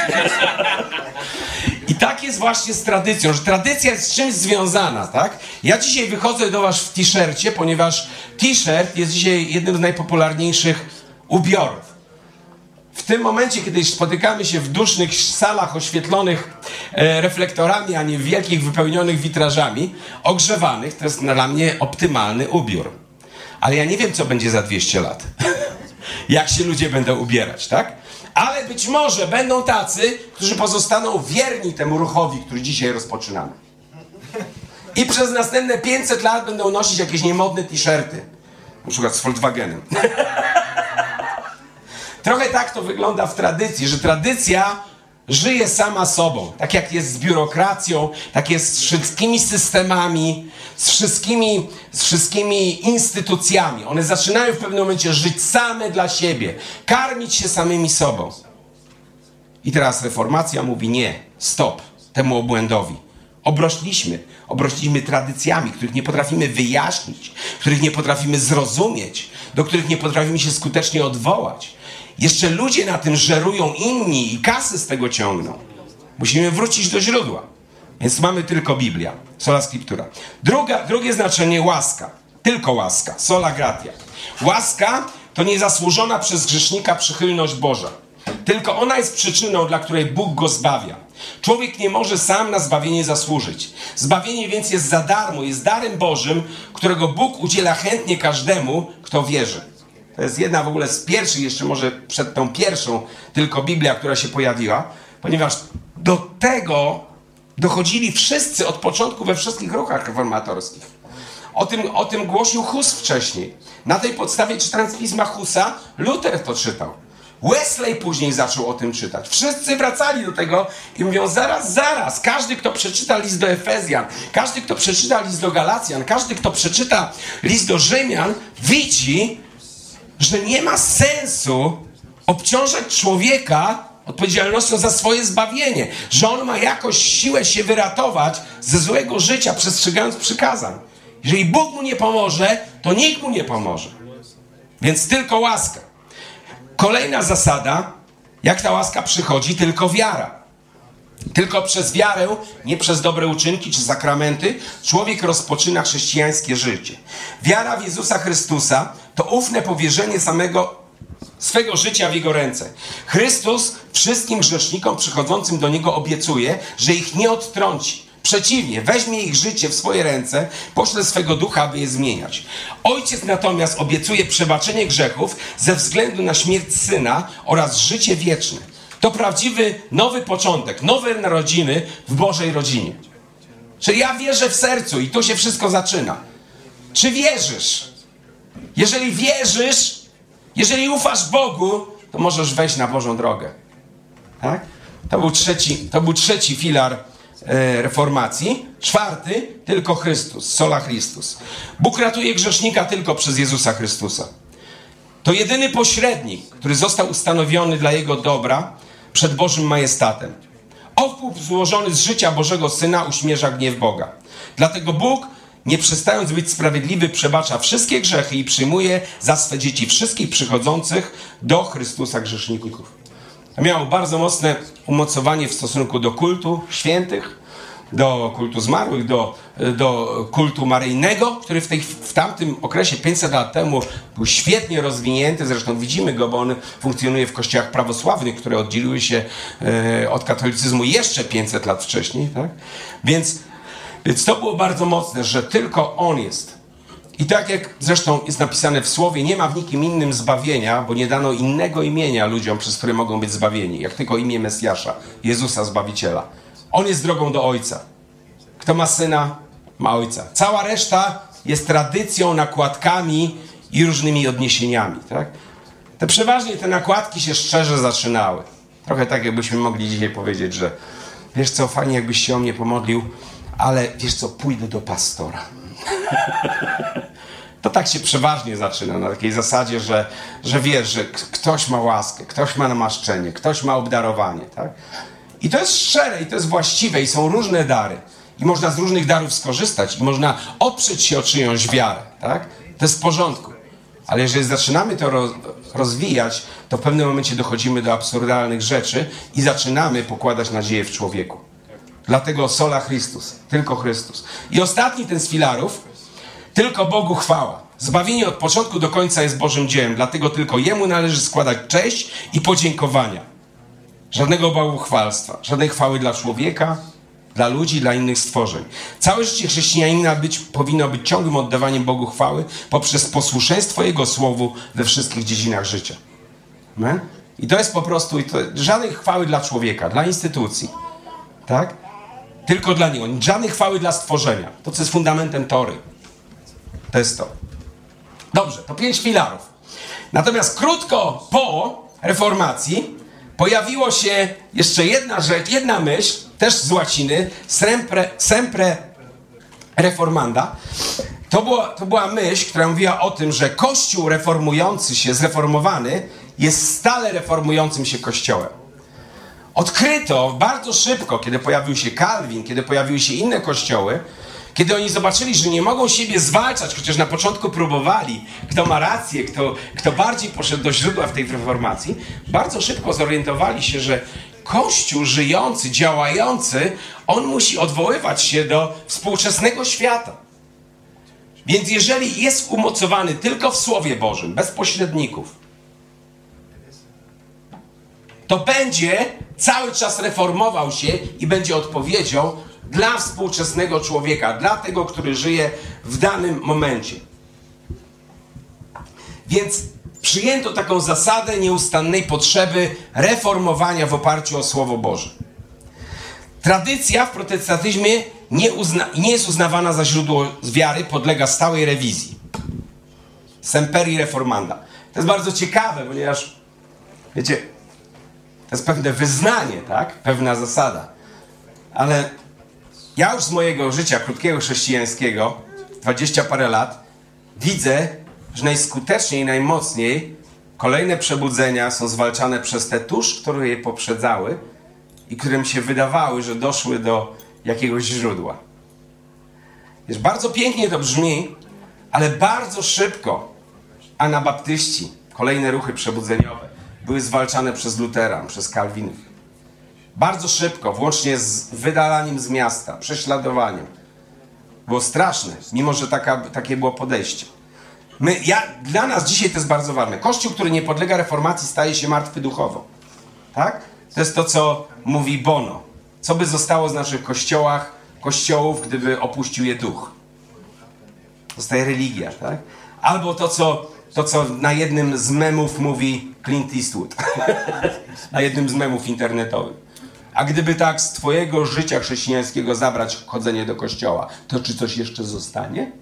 I tak jest właśnie z tradycją, że tradycja jest z czymś związana, tak? Ja dzisiaj wychodzę do was w t-shircie, ponieważ t-shirt jest dzisiaj jednym z najpopularniejszych ubiorów. W tym momencie, kiedy spotykamy się w dusznych salach oświetlonych e, reflektorami, a nie w wielkich, wypełnionych witrażami, ogrzewanych, to jest dla mnie optymalny ubiór. Ale ja nie wiem, co będzie za dwieście lat. Jak się ludzie będą ubierać, tak? Ale być może będą tacy, którzy pozostaną wierni temu ruchowi, który dzisiaj rozpoczynamy. I przez następne pięćset lat będą nosić jakieś niemodne t-shirty. Na przykład z Volkswagenem. Trochę tak to wygląda w tradycji, że tradycja żyje sama sobą. Tak jak jest z biurokracją, tak jest z wszystkimi systemami, z wszystkimi, z wszystkimi instytucjami. One zaczynają w pewnym momencie żyć same dla siebie, karmić się samymi sobą. I teraz reformacja mówi nie, stop temu obłędowi. Obrośliśmy, obrośliśmy tradycjami, których nie potrafimy wyjaśnić, których nie potrafimy zrozumieć, do których nie potrafimy się skutecznie odwołać. Jeszcze ludzie na tym żerują inni i kasy z tego ciągną. Musimy wrócić do źródła. Więc mamy tylko Biblia, sola scriptura. Druga, drugie znaczenie łaska. Tylko łaska, sola gratia. Łaska to niezasłużona przez grzesznika przychylność Boża. Tylko ona jest przyczyną, dla której Bóg go zbawia. Człowiek nie może sam na zbawienie zasłużyć. Zbawienie więc jest za darmo, jest darem Bożym, którego Bóg udziela chętnie każdemu, kto wierzy. To jest jedna w ogóle z pierwszych, jeszcze może przed tą pierwszą tylko Biblia, która się pojawiła, ponieważ do tego dochodzili wszyscy od początku we wszystkich ruchach reformatorskich. O tym, o tym głosił Hus wcześniej. Na tej podstawie, czytając pisma Husa, Luther to czytał. Wesley później zaczął o tym czytać. Wszyscy wracali do tego i mówią, zaraz, zaraz, każdy, kto przeczyta list do Efezjan, każdy, kto przeczyta list do Galacjan, każdy, kto przeczyta list do Rzymian, widzi, że nie ma sensu obciążać człowieka odpowiedzialnością za swoje zbawienie, że on ma jakoś siłę się wyratować ze złego życia, przestrzegając przykazań. Jeżeli Bóg mu nie pomoże, to nikt mu nie pomoże. Więc tylko łaska. Kolejna zasada, jak ta łaska przychodzi, tylko wiara. Tylko przez wiarę, nie przez dobre uczynki czy sakramenty, człowiek rozpoczyna chrześcijańskie życie. Wiara w Jezusa Chrystusa to ufne powierzenie samego swego życia w Jego ręce. Chrystus wszystkim grzesznikom przychodzącym do Niego obiecuje, że ich nie odtrąci. Przeciwnie, weźmie ich życie w swoje ręce, pośle swego ducha, aby je zmieniać. Ojciec natomiast obiecuje przebaczenie grzechów ze względu na śmierć Syna oraz życie wieczne. To prawdziwy nowy początek, nowe narodziny w Bożej rodzinie. Czyli ja wierzę w sercu i tu się wszystko zaczyna. Czy wierzysz? Jeżeli wierzysz, jeżeli ufasz Bogu, to możesz wejść na Bożą drogę. Tak? To był trzeci, to był trzeci filar e, reformacji. Czwarty, tylko Chrystus, sola Christus. Bóg ratuje grzesznika tylko przez Jezusa Chrystusa. To jedyny pośrednik, który został ustanowiony dla Jego dobra przed Bożym majestatem. Opór złożony z życia Bożego Syna uśmierza gniew Boga. Dlatego Bóg, nie przestając być sprawiedliwy, przebacza wszystkie grzechy i przyjmuje za swe dzieci wszystkich przychodzących do Chrystusa grzeszników. Miało bardzo mocne umocowanie w stosunku do kultu świętych, do kultu zmarłych, do, do kultu maryjnego, który w, tej, w tamtym okresie, pięćset lat temu, był świetnie rozwinięty. Zresztą widzimy go, bo on funkcjonuje w kościołach prawosławnych, które oddzieliły się e, od katolicyzmu jeszcze pięćset lat wcześniej. Tak? Więc, więc to było bardzo mocne, że tylko on jest. I tak jak zresztą jest napisane w Słowie, nie ma w nikim innym zbawienia, bo nie dano innego imienia ludziom, przez które mogą być zbawieni, jak tylko imię Mesjasza, Jezusa Zbawiciela. On jest drogą do Ojca. Kto ma Syna, ma Ojca. Cała reszta jest tradycją, nakładkami i różnymi odniesieniami. Tak? Te przeważnie te nakładki się szczerze zaczynały. Trochę tak, jakbyśmy mogli dzisiaj powiedzieć, że wiesz co, fajnie jakbyś się o mnie pomodlił, ale wiesz co, pójdę do pastora. To tak się przeważnie zaczyna, na takiej zasadzie, że, że wiesz, że k- ktoś ma łaskę, ktoś ma namaszczenie, ktoś ma obdarowanie, tak? I to jest szczere, i to jest właściwe, i są różne dary. I można z różnych darów skorzystać, i można oprzeć się o czyjąś wiarę, tak? To jest w porządku. Ale jeżeli zaczynamy to roz, rozwijać, to w pewnym momencie dochodzimy do absurdalnych rzeczy i zaczynamy pokładać nadzieję w człowieku. Dlatego sola Chrystus, tylko Chrystus. I ostatni ten z filarów, tylko Bogu chwała. Zbawienie od początku do końca jest Bożym dziełem, dlatego tylko Jemu należy składać cześć i podziękowania. Żadnego bałwochwalstwa, żadnej chwały dla człowieka, dla ludzi, dla innych stworzeń. Całe życie chrześcijanina być, powinno być ciągłym oddawaniem Bogu chwały poprzez posłuszeństwo Jego Słowu we wszystkich dziedzinach życia. Amen? I to jest po prostu i to, żadnej chwały dla człowieka, dla instytucji. Tak? Tylko dla Niego. Żadnej chwały dla stworzenia. To, co jest fundamentem Tory. To jest to. Dobrze, to pięć filarów. Natomiast krótko po reformacji pojawiło się jeszcze jedna rzecz, jedna myśl, też z łaciny, sempre, sempre reformanda. To była, to była myśl, która mówiła o tym, że Kościół reformujący się, zreformowany, jest stale reformującym się Kościołem. Odkryto bardzo szybko, kiedy pojawił się Kalwin, kiedy pojawiły się inne kościoły, kiedy oni zobaczyli, że nie mogą siebie zwalczać, chociaż na początku próbowali, kto ma rację, kto, kto bardziej poszedł do źródła w tej reformacji, bardzo szybko zorientowali się, że Kościół żyjący, działający, on musi odwoływać się do współczesnego świata. Więc jeżeli jest umocowany tylko w Słowie Bożym, bez pośredników, to będzie cały czas reformował się i będzie odpowiedzią dla współczesnego człowieka, dla tego, który żyje w danym momencie. Więc przyjęto taką zasadę nieustannej potrzeby reformowania w oparciu o Słowo Boże. Tradycja w protestantyzmie nie, uzna, nie jest uznawana za źródło wiary, podlega stałej rewizji. Semper reformanda. To jest bardzo ciekawe, ponieważ, wiecie, to jest pewne wyznanie, tak? Pewna zasada. Ale ja już z mojego życia krótkiego chrześcijańskiego, dwadzieścia parę lat, widzę, że najskuteczniej i najmocniej kolejne przebudzenia są zwalczane przez te tuż, które je poprzedzały i którym się wydawały, że doszły do jakiegoś źródła. Wiesz, bardzo pięknie to brzmi, ale bardzo szybko anabaptyści, kolejne ruchy przebudzeniowe, były zwalczane przez Lutera, przez Kalwinów. Bardzo szybko, włącznie z wydalaniem z miasta, prześladowaniem. Było straszne, mimo że taka, takie było podejście. My, ja, dla nas dzisiaj to jest bardzo ważne. Kościół, który nie podlega reformacji, staje się martwy duchowo. Tak? To jest to, co mówi Bono. Co by zostało z naszych kościołach, kościołów, gdyby opuścił je duch? Zostaje religia, tak? Albo to, co, to, co na jednym z memów mówi Clint Eastwood. Na jednym z memów internetowych. A gdyby tak z twojego życia chrześcijańskiego zabrać chodzenie do kościoła, to czy coś jeszcze zostanie?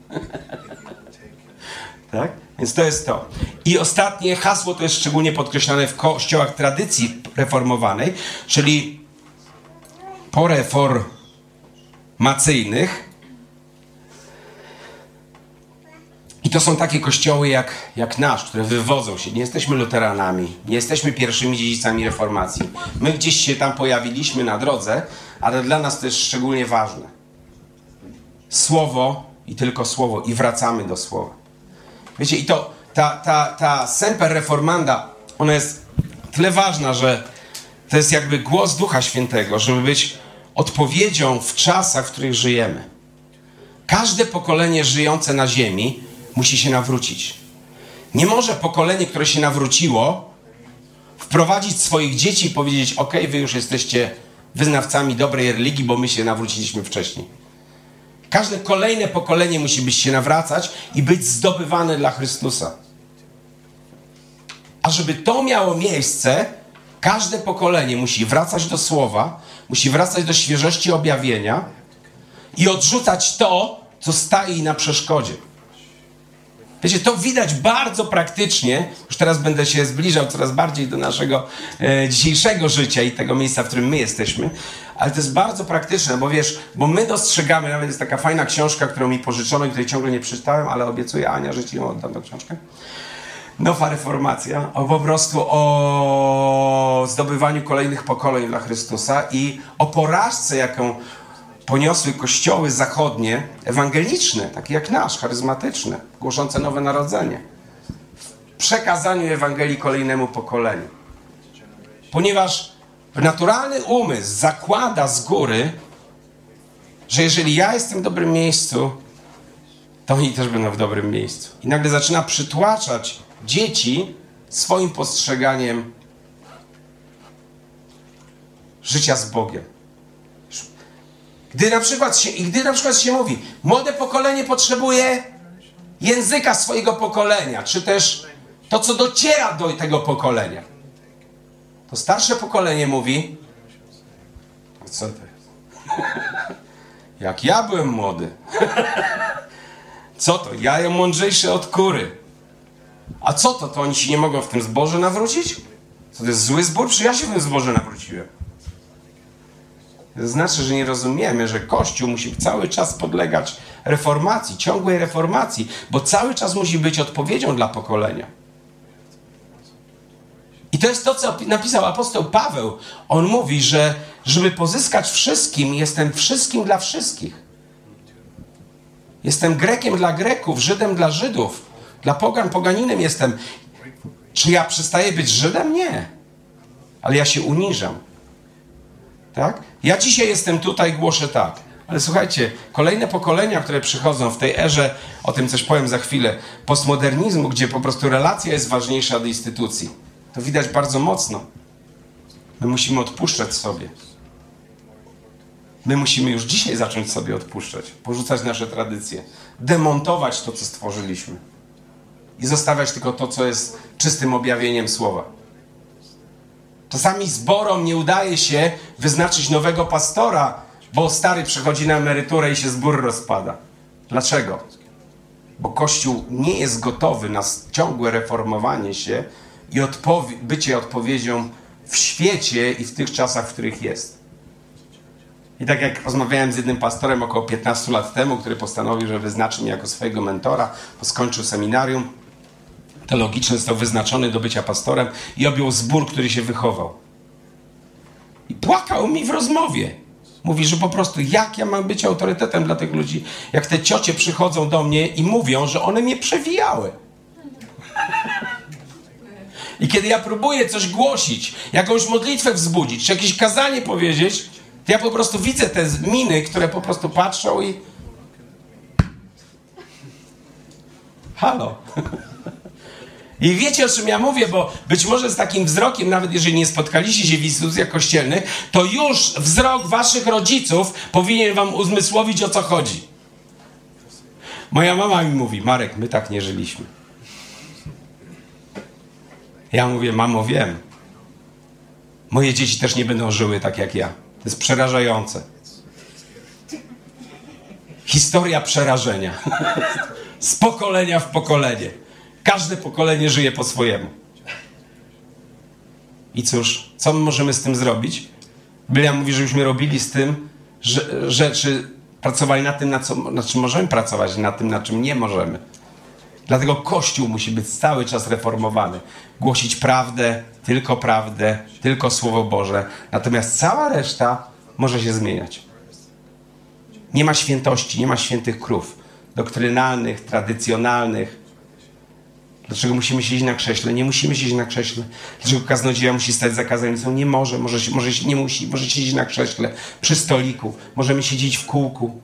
Tak? Więc to jest to. I ostatnie hasło to jest szczególnie podkreślane w kościołach tradycji reformowanej, czyli poreformacyjnych. I to są takie kościoły jak, jak nasz, które wywodzą się. Nie jesteśmy luteranami, nie jesteśmy pierwszymi dziedzicami reformacji. My gdzieś się tam pojawiliśmy na drodze, ale dla nas to jest szczególnie ważne. Słowo i tylko słowo i wracamy do słowa. Wiecie, i to ta, ta, ta semper reformanda, ona jest tyle ważna, że to jest jakby głos Ducha Świętego, żeby być odpowiedzią w czasach, w których żyjemy. Każde pokolenie żyjące na ziemi musi się nawrócić. Nie może pokolenie, które się nawróciło, wprowadzić swoich dzieci i powiedzieć: ok, wy już jesteście wyznawcami dobrej religii, bo my się nawróciliśmy wcześniej. Każde kolejne pokolenie musi być się nawracać i być zdobywane dla Chrystusa. A żeby to miało miejsce, każde pokolenie musi wracać do Słowa, musi wracać do świeżości objawienia i odrzucać to, co stoi na przeszkodzie. Wiecie, to widać bardzo praktycznie, już teraz będę się zbliżał coraz bardziej do naszego e, dzisiejszego życia i tego miejsca, w którym my jesteśmy, ale to jest bardzo praktyczne, bo wiesz, bo my dostrzegamy, nawet jest taka fajna książka, którą mi pożyczono i której ciągle nie przeczytałem, ale obiecuję, Ania, że ci ją oddam tę książkę. Nowa reformacja, o po prostu o zdobywaniu kolejnych pokoleń dla Chrystusa i o porażce, jaką poniosły kościoły zachodnie, ewangeliczne, takie jak nasz, charyzmatyczne, głoszące nowe narodzenie, w przekazaniu Ewangelii kolejnemu pokoleniu. Ponieważ naturalny umysł zakłada z góry, że jeżeli ja jestem w dobrym miejscu, to oni też będą w dobrym miejscu. I nagle zaczyna przytłaczać dzieci swoim postrzeganiem życia z Bogiem. Gdy na przykład się, i gdy na przykład się mówi, młode pokolenie potrzebuje języka swojego pokolenia, czy też to, co dociera do tego pokolenia, to starsze pokolenie mówi: co to jest? Jak ja byłem młody. Co to? Ja jem mądrzejszy od kury. A co to? To oni się nie mogą w tym zboże nawrócić? Co to jest zły zbór? Czy ja się w tym zboże nawróciłem? To znaczy, że nie rozumiemy, że Kościół musi cały czas podlegać reformacji, ciągłej reformacji, bo cały czas musi być odpowiedzią dla pokolenia. I to jest to, co napisał apostoł Paweł. On mówi, że żeby pozyskać wszystkim, jestem wszystkim dla wszystkich. Jestem Grekiem dla Greków, Żydem dla Żydów, dla pogan, poganinem jestem. Czy ja przestaję być Żydem? Nie. Ale ja się uniżam. Tak? Ja dzisiaj jestem tutaj, głoszę tak. Ale słuchajcie, kolejne pokolenia, które przychodzą w tej erze, o tym coś powiem za chwilę, postmodernizmu, gdzie po prostu relacja jest ważniejsza od instytucji. To widać bardzo mocno. My musimy odpuszczać sobie. My musimy już dzisiaj zacząć sobie odpuszczać, porzucać nasze tradycje, demontować to, co stworzyliśmy i zostawiać tylko to, co jest czystym objawieniem słowa. Czasami zborom nie udaje się wyznaczyć nowego pastora, bo stary przechodzi na emeryturę i się zbór rozpada. Dlaczego? Bo Kościół nie jest gotowy na ciągłe reformowanie się i odpowie- bycie odpowiedzią w świecie i w tych czasach, w których jest. I tak jak rozmawiałem z jednym pastorem około piętnastu lat temu, który postanowił, że wyznaczy mnie jako swojego mentora, bo skończył seminarium teologiczne, został wyznaczony do bycia pastorem i objął zbór, który się wychował. I płakał mi w rozmowie. Mówi, że po prostu jak ja mam być autorytetem dla tych ludzi, jak te ciocie przychodzą do mnie i mówią, że one mnie przewijały. I kiedy ja próbuję coś głosić, jakąś modlitwę wzbudzić, czy jakieś kazanie powiedzieć, to ja po prostu widzę te miny, które po prostu patrzą i... Halo. I wiecie, o czym ja mówię, bo być może z takim wzrokiem, nawet jeżeli nie spotkaliście się w instytucjach kościelnych, to już wzrok waszych rodziców powinien wam uzmysłowić, o co chodzi. Moja mama mi mówi: Marek, my tak nie żyliśmy. Ja mówię: mamo, wiem. Moje dzieci też nie będą żyły tak jak ja. To jest przerażające. Historia przerażenia. Z pokolenia w pokolenie. Każde pokolenie żyje po swojemu. I cóż, co my możemy z tym zrobić? Biblia mówi, żebyśmy robili z tym że, rzeczy, pracowali nad tym, nad, co, nad czym możemy pracować, nad tym, nad czym nie możemy. Dlatego Kościół musi być cały czas reformowany. Głosić prawdę, tylko prawdę, tylko Słowo Boże. Natomiast cała reszta może się zmieniać. Nie ma świętości, nie ma świętych krów. Doktrynalnych, tradycjonalnych. Dlaczego musimy siedzieć na krześle? Nie musimy siedzieć na krześle. Dlaczego kaznodzieja musi stać za kazalnicą? Nie może, może, może, nie musi, może siedzieć na krześle, przy stoliku. Możemy siedzieć w kółku.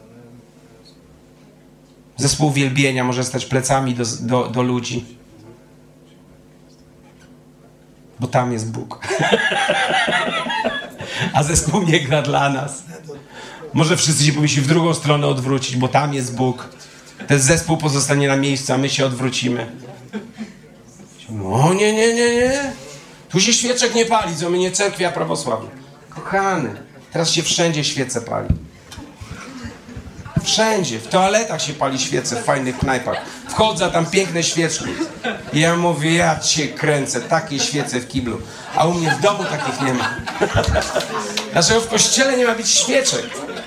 Zespół wielbienia może stać plecami do, do, do ludzi. Bo tam jest Bóg. A zespół nie gra dla nas. Może wszyscy się powinni w drugą stronę odwrócić, bo tam jest Bóg. Ten zespół pozostanie na miejscu, a my się odwrócimy. O nie, nie, nie, nie. Tu się świeczek nie pali, co my nie cerkwia prawosławna. Kochany, teraz się wszędzie świece pali. Wszędzie, w toaletach się pali świece, w fajnych knajpach. Wchodzę, a tam piękne świeczki. I ja mówię, ja cię kręcę, takie świece w kiblu. A u mnie w domu takich nie ma. Dlaczego w kościele nie ma być świeczek?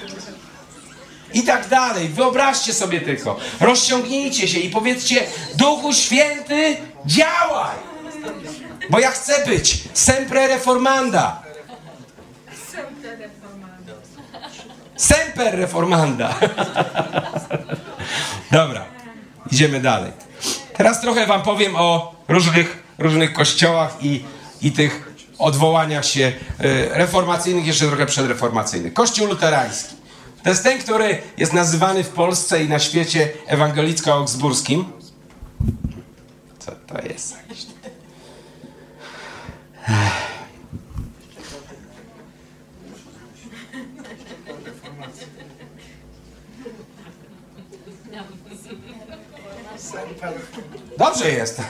I tak dalej. Wyobraźcie sobie tylko. Rozciągnijcie się i powiedzcie: Duchu Święty, działaj! Bo ja chcę być sempre reformanda. Semper reformanda. Dobra, idziemy dalej. Teraz trochę wam powiem o różnych, różnych kościołach i, i tych odwołaniach się y, reformacyjnych, jeszcze trochę przedreformacyjnych. Kościół luterański. To jest ten, który jest nazywany w Polsce i na świecie ewangelicko-augsburskim. Co to jest? Dobrze jest.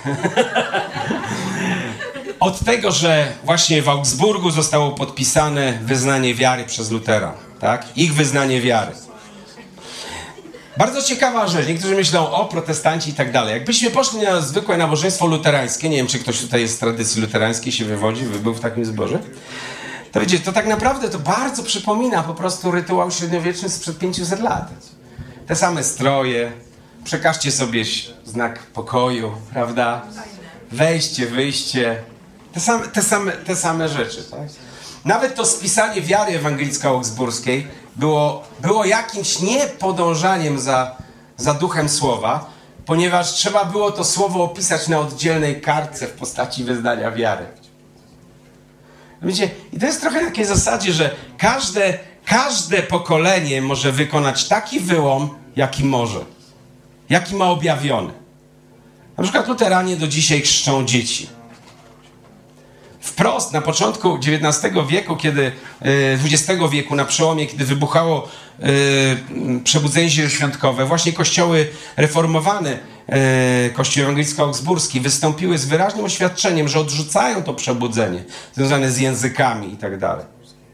Od tego, że właśnie w Augsburgu zostało podpisane wyznanie wiary przez Lutera. Tak? Ich wyznanie wiary. Bardzo ciekawa rzecz. Niektórzy myślą, o, protestanci i tak dalej. Jakbyśmy poszli na zwykłe nabożeństwo luterańskie, nie wiem, czy ktoś tutaj jest z tradycji luterańskiej, się wywodzi, był w takim zborze, to wiecie, to tak naprawdę to bardzo przypomina po prostu rytuał średniowieczny sprzed pięciuset lat. Te same stroje, przekażcie sobie znak pokoju, prawda? Wejście, wyjście, te same, te same, te same rzeczy, tak? Nawet to spisanie wiary ewangelicko-augsburskiej było, było jakimś niepodążaniem za, za duchem słowa, ponieważ trzeba było to słowo opisać na oddzielnej kartce w postaci wyznania wiary. Wiecie, i to jest trochę na takiej zasadzie, że każde, każde pokolenie może wykonać taki wyłom, jaki może. Jaki ma objawiony. Na przykład luteranie do dzisiaj chrzczą dzieci. Wprost na początku dziewiętnastego wieku, kiedy dwudziestego wieku, na przełomie, kiedy wybuchało y, przebudzenie świątkowe, właśnie kościoły reformowane, y, kościół ewangelicko-augsburski, wystąpiły z wyraźnym oświadczeniem, że odrzucają to przebudzenie związane z językami i tak dalej.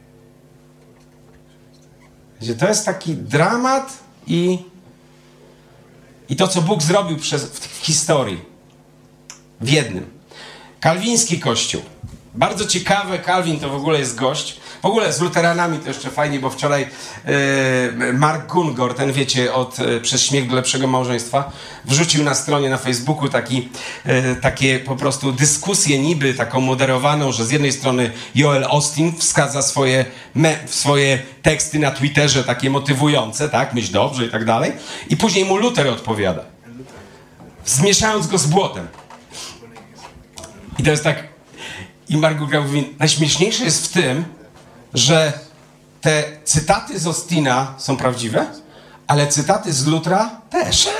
To jest taki dramat i, i to, co Bóg zrobił przez, w historii. W jednym. Kalwiński kościół. Bardzo ciekawe, Kalwin to w ogóle jest gość. W ogóle z luteranami to jeszcze fajnie, bo wczoraj e, Mark Gungor, ten wiecie, od e, Przez śmiech do lepszego małżeństwa, wrzucił na stronie na Facebooku taki, e, takie po prostu dyskusję niby taką moderowaną, że z jednej strony Joel Osteen wskazza swoje, me, swoje teksty na Twitterze, takie motywujące, tak, myśl dobrze i tak dalej, i później mu Luter odpowiada, zmieszając go z błotem. I to jest tak. I Mark Gungor mówi, najśmieszniejsze jest w tym, że te cytaty z Osteena są prawdziwe, ale cytaty z Lutra też.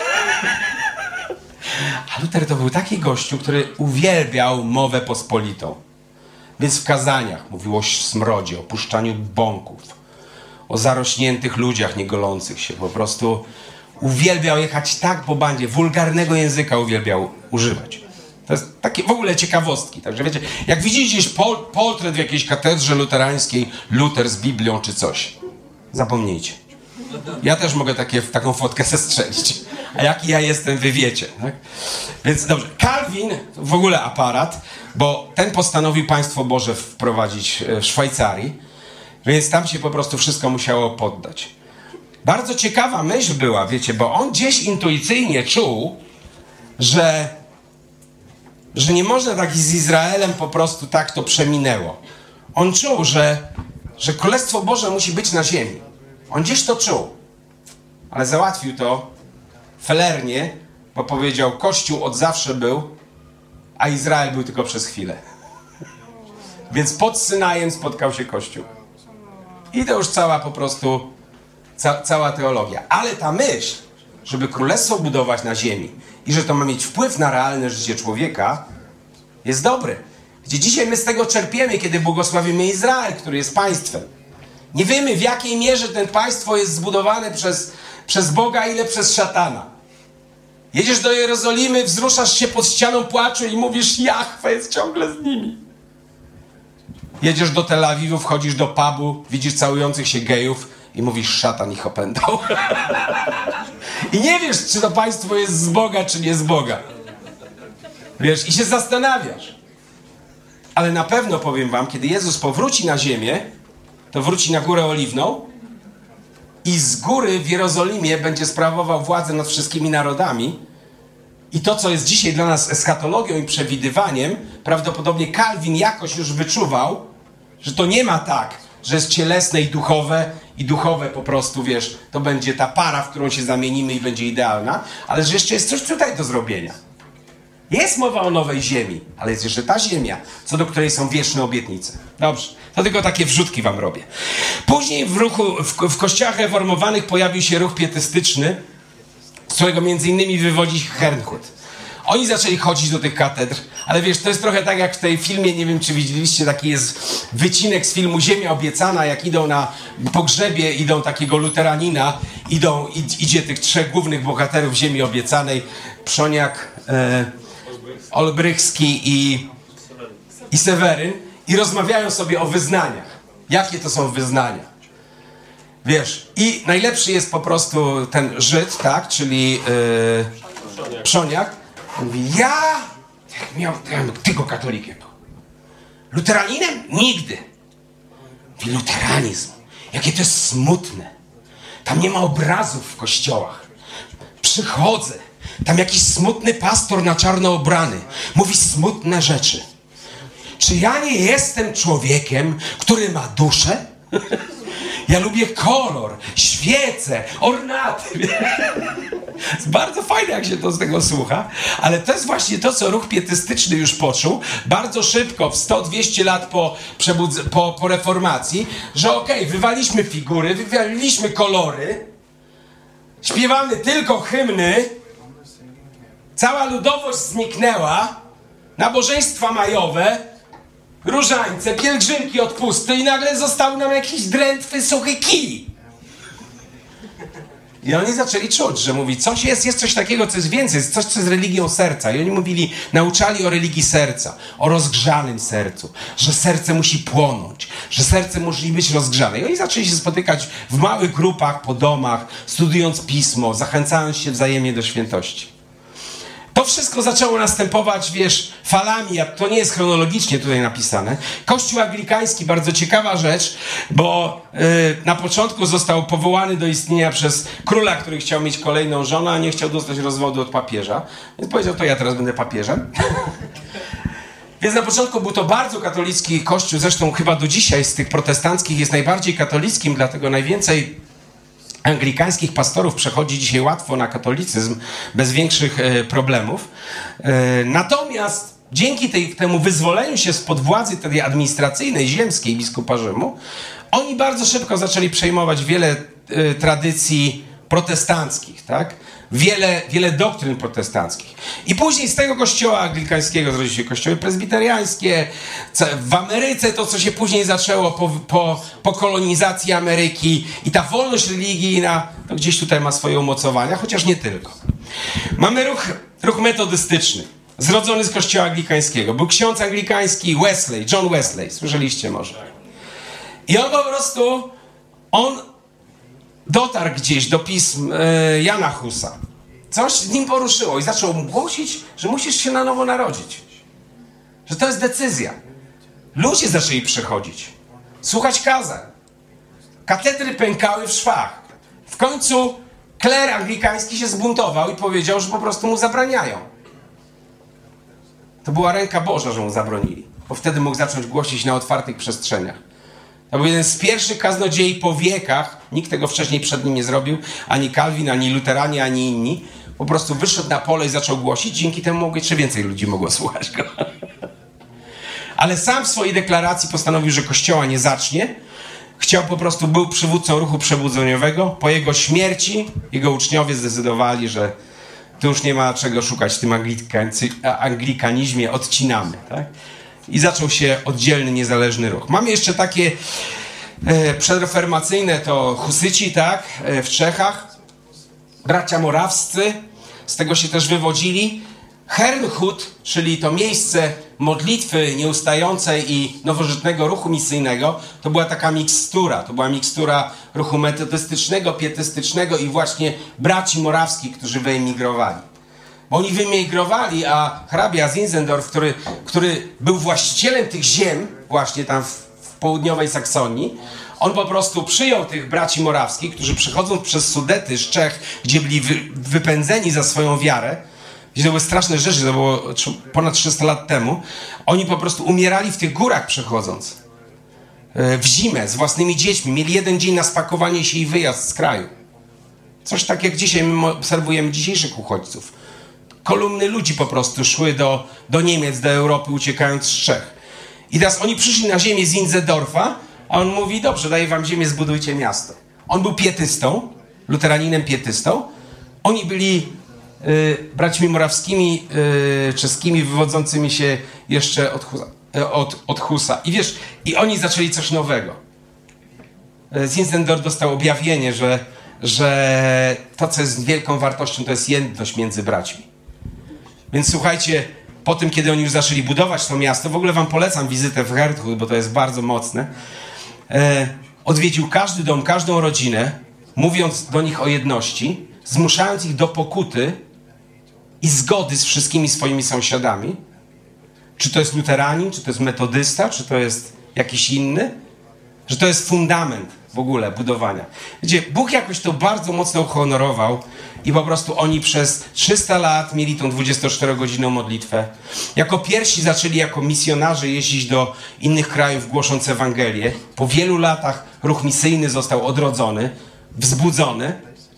A Luther to był taki gościu, który uwielbiał mowę pospolitą. Więc w kazaniach mówił o smrodzie, o puszczaniu bąków, o zarośniętych ludziach niegolących się. Po prostu uwielbiał jechać tak po bandzie, wulgarnego języka uwielbiał używać. To jest takie w ogóle ciekawostki. Także wiecie, jak widzicie gdzieś pol, portret w jakiejś katedrze luterańskiej, Luter z Biblią czy coś, zapomnijcie. Ja też mogę takie, taką fotkę zestrzelić. A jaki ja jestem, wy wiecie. Tak? Więc dobrze. Kalwin, w ogóle aparat, bo ten postanowił Państwo Boże wprowadzić w Szwajcarii, więc tam się po prostu wszystko musiało poddać. Bardzo ciekawa myśl była, wiecie, bo on gdzieś intuicyjnie czuł, że, że nie można tak z Izraelem po prostu tak to przeminęło. On czuł, że, że Królestwo Boże musi być na ziemi. On gdzieś to czuł. Ale załatwił to felernie, bo powiedział, Kościół od zawsze był, a Izrael był tylko przez chwilę. Więc pod Synajem spotkał się Kościół. I to już cała po prostu, ca, cała teologia. Ale ta myśl, żeby królestwo budować na ziemi i że to ma mieć wpływ na realne życie człowieka, jest dobry. Gdzie dzisiaj my z tego czerpiemy, kiedy błogosławimy Izrael, który jest państwem. Nie wiemy, w jakiej mierze ten państwo jest zbudowane przez, przez Boga, ile przez szatana. Jedziesz do Jerozolimy, wzruszasz się pod ścianą płaczu i mówisz, Jahwe jest ciągle z nimi. Jedziesz do Tel Awiwu, wchodzisz do pubu, widzisz całujących się gejów i mówisz, szatan ich opętał. I nie wiesz, czy to państwo jest z Boga, czy nie z Boga. Wiesz, i się zastanawiasz. Ale na pewno powiem wam, kiedy Jezus powróci na ziemię, to wróci na Górę Oliwną i z góry w Jerozolimie będzie sprawował władzę nad wszystkimi narodami. I to, co jest dzisiaj dla nas eschatologią i przewidywaniem, prawdopodobnie Kalwin jakoś już wyczuwał, że to nie ma tak, że jest cielesne i duchowe, i duchowe po prostu, wiesz, to będzie ta para, w którą się zamienimy i będzie idealna, ale że jeszcze jest coś tutaj do zrobienia. Jest mowa o nowej ziemi, ale jest jeszcze ta ziemia, co do której są wieczne obietnice. Dobrze, to tylko takie wrzutki wam robię. Później w, ruchu, w, w kościołach reformowanych pojawił się ruch pietystyczny, z którego między innymi wywodzi się Herrnhut. Oni zaczęli chodzić do tych katedr, ale wiesz, to jest trochę tak jak w tej filmie, nie wiem czy widzieliście, taki jest wycinek z filmu Ziemia Obiecana, jak idą na pogrzebie, idą takiego luteranina, idą, id, idzie tych trzech głównych bohaterów Ziemi Obiecanej, Przoniak, e, Olbrychski i, i Seweryn, i rozmawiają sobie o wyznaniach. Jakie to są wyznania? Wiesz, i najlepszy jest po prostu ten Żyd, tak, czyli yy, Przoniak. On mówi, ja, jak miał, ja tylko katolikiem był. Luteraninem? Nigdy. Mówi, luteranizm, jakie to jest smutne. Tam nie ma obrazów w kościołach. Przychodzę, tam jakiś smutny pastor na czarno ubrany. Mówi smutne rzeczy. Czy ja nie jestem człowiekiem, który ma duszę? Ja lubię kolor, świece, ornaty. Jest bardzo fajne, jak się to z tego słucha, ale to jest właśnie to, co ruch pietystyczny już poczuł bardzo szybko, w sto dwieście lat po, przebudz- po, po reformacji, że okej, okay, wywaliśmy figury, wywaliliśmy kolory, śpiewamy tylko hymny, cała ludowość zniknęła, nabożeństwa majowe, różańce, pielgrzymki, odpusty i nagle zostały nam jakieś drętwy, suchy kij. I oni zaczęli czuć, że mówi, coś jest, jest coś takiego, co jest więcej, jest coś, co jest religią serca. I oni mówili, nauczali o religii serca, o rozgrzanym sercu, że serce musi płonąć, że serce musi być rozgrzane. I oni zaczęli się spotykać w małych grupach, po domach, studiując pismo, zachęcając się wzajemnie do świętości. To wszystko zaczęło następować, wiesz, falami, to nie jest chronologicznie tutaj napisane. Kościół anglikański, bardzo ciekawa rzecz, bo yy, na początku został powołany do istnienia przez króla, który chciał mieć kolejną żonę, a nie chciał dostać rozwodu od papieża. Więc powiedział, to ja teraz będę papieżem. Więc na początku był to bardzo katolicki kościół, zresztą chyba do dzisiaj z tych protestanckich jest najbardziej katolickim, dlatego najwięcej anglikańskich pastorów przechodzi dzisiaj łatwo na katolicyzm, bez większych e, problemów. E, natomiast dzięki tej, temu wyzwoleniu się spod władzy tej administracyjnej, ziemskiej biskupa Rzymu, oni bardzo szybko zaczęli przejmować wiele e, tradycji protestanckich, tak? Wiele, wiele doktryn protestanckich. I później z tego kościoła anglikańskiego zrodziły się kościoły prezbiteriańskie. W Ameryce to, co się później zaczęło po, po, po kolonizacji Ameryki i ta wolność religijna, to gdzieś tutaj ma swoje umocowania, chociaż nie tylko. Mamy ruch, ruch metodystyczny, zrodzony z kościoła anglikańskiego. Był ksiądz anglikański Wesley, John Wesley, słyszeliście może. I on po prostu, on dotarł gdzieś do pism e, Jana Husa. Coś z nim poruszyło i zaczął mu głosić, że musisz się na nowo narodzić. Że to jest decyzja. Ludzie zaczęli przychodzić, słuchać kazań. Katedry pękały w szwach. W końcu kler anglikański się zbuntował i powiedział, że po prostu mu zabraniają. to była ręka Boża, że mu zabronili. Bo wtedy mógł zacząć głosić na otwartych przestrzeniach. To był jeden z pierwszych kaznodziei po wiekach. Nikt tego wcześniej przed nim nie zrobił. Ani Kalwin, ani luteranie, ani inni. Po prostu wyszedł na pole i zaczął głosić. Dzięki temu mogło jeszcze więcej ludzi mogło słuchać go. Ale sam w swojej deklaracji postanowił, że kościoła nie zacznie. Chciał po prostu, był przywódcą ruchu przebudzeniowego. Po jego śmierci jego uczniowie zdecydowali, że tu już nie ma czego szukać w tym anglikanizmie, odcinamy. Tak? I zaczął się oddzielny, niezależny ruch. Mamy jeszcze takie e, przedreformacyjne, to husyci, tak, e, w Czechach. Bracia morawscy, z tego się też wywodzili. Herrnhut, czyli to miejsce modlitwy nieustającej i nowożytnego ruchu misyjnego, to była taka mikstura. To była mikstura ruchu metodystycznego, pietystycznego i właśnie braci morawskich, którzy wyemigrowali. Bo oni wyemigrowali, a hrabia Zinzendorf, który, który był właścicielem tych ziem, właśnie tam w, w południowej Saksonii, on po prostu przyjął tych braci morawskich, którzy przechodząc przez Sudety z Czech, gdzie byli wy, wypędzeni za swoją wiarę, gdzie to były straszne rzeczy, to było ponad trzysta lat temu, oni po prostu umierali w tych górach przechodząc. W zimę, z własnymi dziećmi. Mieli jeden dzień na spakowanie się i wyjazd z kraju. Coś tak jak dzisiaj my obserwujemy dzisiejszych uchodźców. Kolumny ludzi po prostu szły do, do Niemiec, do Europy, uciekając z Czech. I teraz oni przyszli na ziemię Zinzendorfa, a on mówi, dobrze, daję wam ziemię, zbudujcie miasto. On był pietystą, luteraninem pietystą. Oni byli y, braćmi morawskimi, y, czeskimi, wywodzącymi się jeszcze od, y, od, od Husa. I wiesz, i oni zaczęli coś nowego. Y, Zinzendorf dostał objawienie, że, że to, co jest wielką wartością, to jest jedność między braćmi. Więc słuchajcie, po tym, kiedy oni już zaczęli budować to miasto, w ogóle wam polecam wizytę w Herrnhut, bo to jest bardzo mocne, e, odwiedził każdy dom, każdą rodzinę, mówiąc do nich o jedności, zmuszając ich do pokuty i zgody z wszystkimi swoimi sąsiadami. Czy to jest luteranin, czy to jest metodysta, czy to jest jakiś inny, że to jest fundament w ogóle budowania. Wiecie, Bóg jakoś to bardzo mocno uhonorował i po prostu oni przez trzysta lat mieli tą dwudziestoczterogodzinną modlitwę. Jako pierwsi zaczęli jako misjonarze jeździć do innych krajów, głosząc Ewangelię. Po wielu latach ruch misyjny został odrodzony, wzbudzony.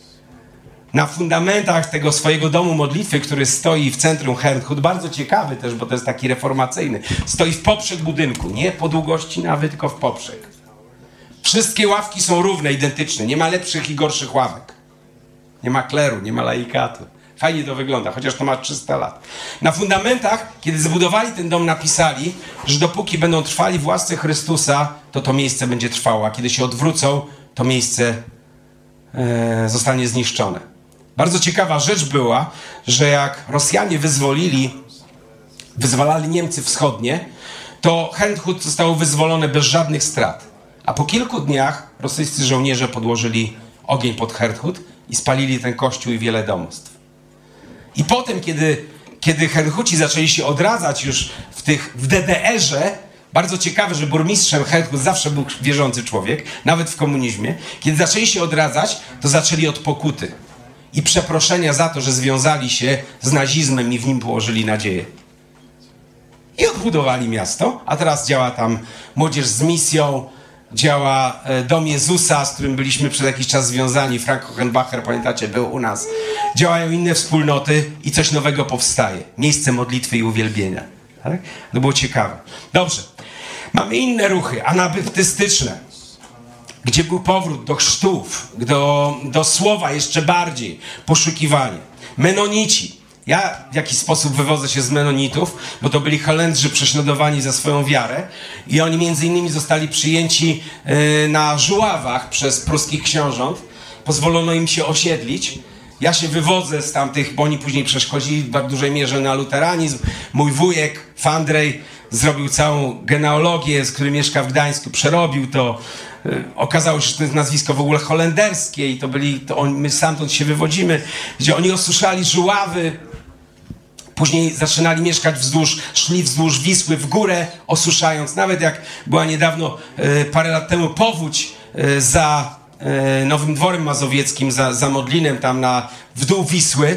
Na fundamentach tego swojego domu modlitwy, który stoi w centrum Herrnhut, bardzo ciekawy też, bo to jest taki reformacyjny, stoi w poprzek budynku, nie po długości nawet, tylko w poprzek. Wszystkie ławki są równe, identyczne. Nie ma lepszych i gorszych ławek. Nie ma kleru, nie ma laikatu. Fajnie to wygląda, chociaż to ma trzysta lat. Na fundamentach, kiedy zbudowali ten dom, napisali, że dopóki będą trwali w łasce Chrystusa, to to miejsce będzie trwało, a kiedy się odwrócą, to miejsce e, zostanie zniszczone. Bardzo ciekawa rzecz była, że jak Rosjanie wyzwolili, wyzwalali Niemcy wschodnie, to Herrnhut zostało wyzwolone bez żadnych strat. A po kilku dniach rosyjscy żołnierze podłożyli ogień pod Herrnhut i spalili ten kościół i wiele domostw. I potem, kiedy, kiedy Herrnhuci zaczęli się odradzać już w, tych, w D D R-ze, bardzo ciekawe, że burmistrzem Herrnhut zawsze był wierzący człowiek, nawet w komunizmie. Kiedy zaczęli się odradzać, to zaczęli od pokuty i przeproszenia za to, że związali się z nazizmem i w nim położyli nadzieję. I odbudowali miasto, a teraz działa tam Młodzież z Misją, działa Dom Jezusa, z którym byliśmy przez jakiś czas związani. Frank Hochenbacher, pamiętacie, był u nas. Działają inne wspólnoty i coś nowego powstaje. Miejsce modlitwy i uwielbienia. Tak? To było ciekawe. Dobrze. Mamy inne ruchy, anabaptystyczne, gdzie był powrót do chrztów, do, do słowa jeszcze bardziej, poszukiwanie. Menonici. Ja w jakiś sposób wywodzę się z Menonitów, bo to byli Holendrzy prześladowani za swoją wiarę i oni między innymi zostali przyjęci yy, na Żuławach przez pruskich książąt. Pozwolono im się osiedlić. Ja się wywodzę z tamtych, bo oni później przeszkodzili w bardzo dużej mierze na luteranizm. Mój wujek, Fandrej, zrobił całą genealogię, z którym mieszka w Gdańsku, przerobił to. Yy, okazało się, że to jest nazwisko w ogóle holenderskie i to byli, to on, my stamtąd się wywodzimy, gdzie oni osuszali Żuławy. Później zaczynali mieszkać wzdłuż, szli wzdłuż Wisły w górę, osuszając. Nawet jak była niedawno, e, parę lat temu, powódź e, za e, Nowym Dworem Mazowieckim, za, za Modlinem, tam na, w dół Wisły,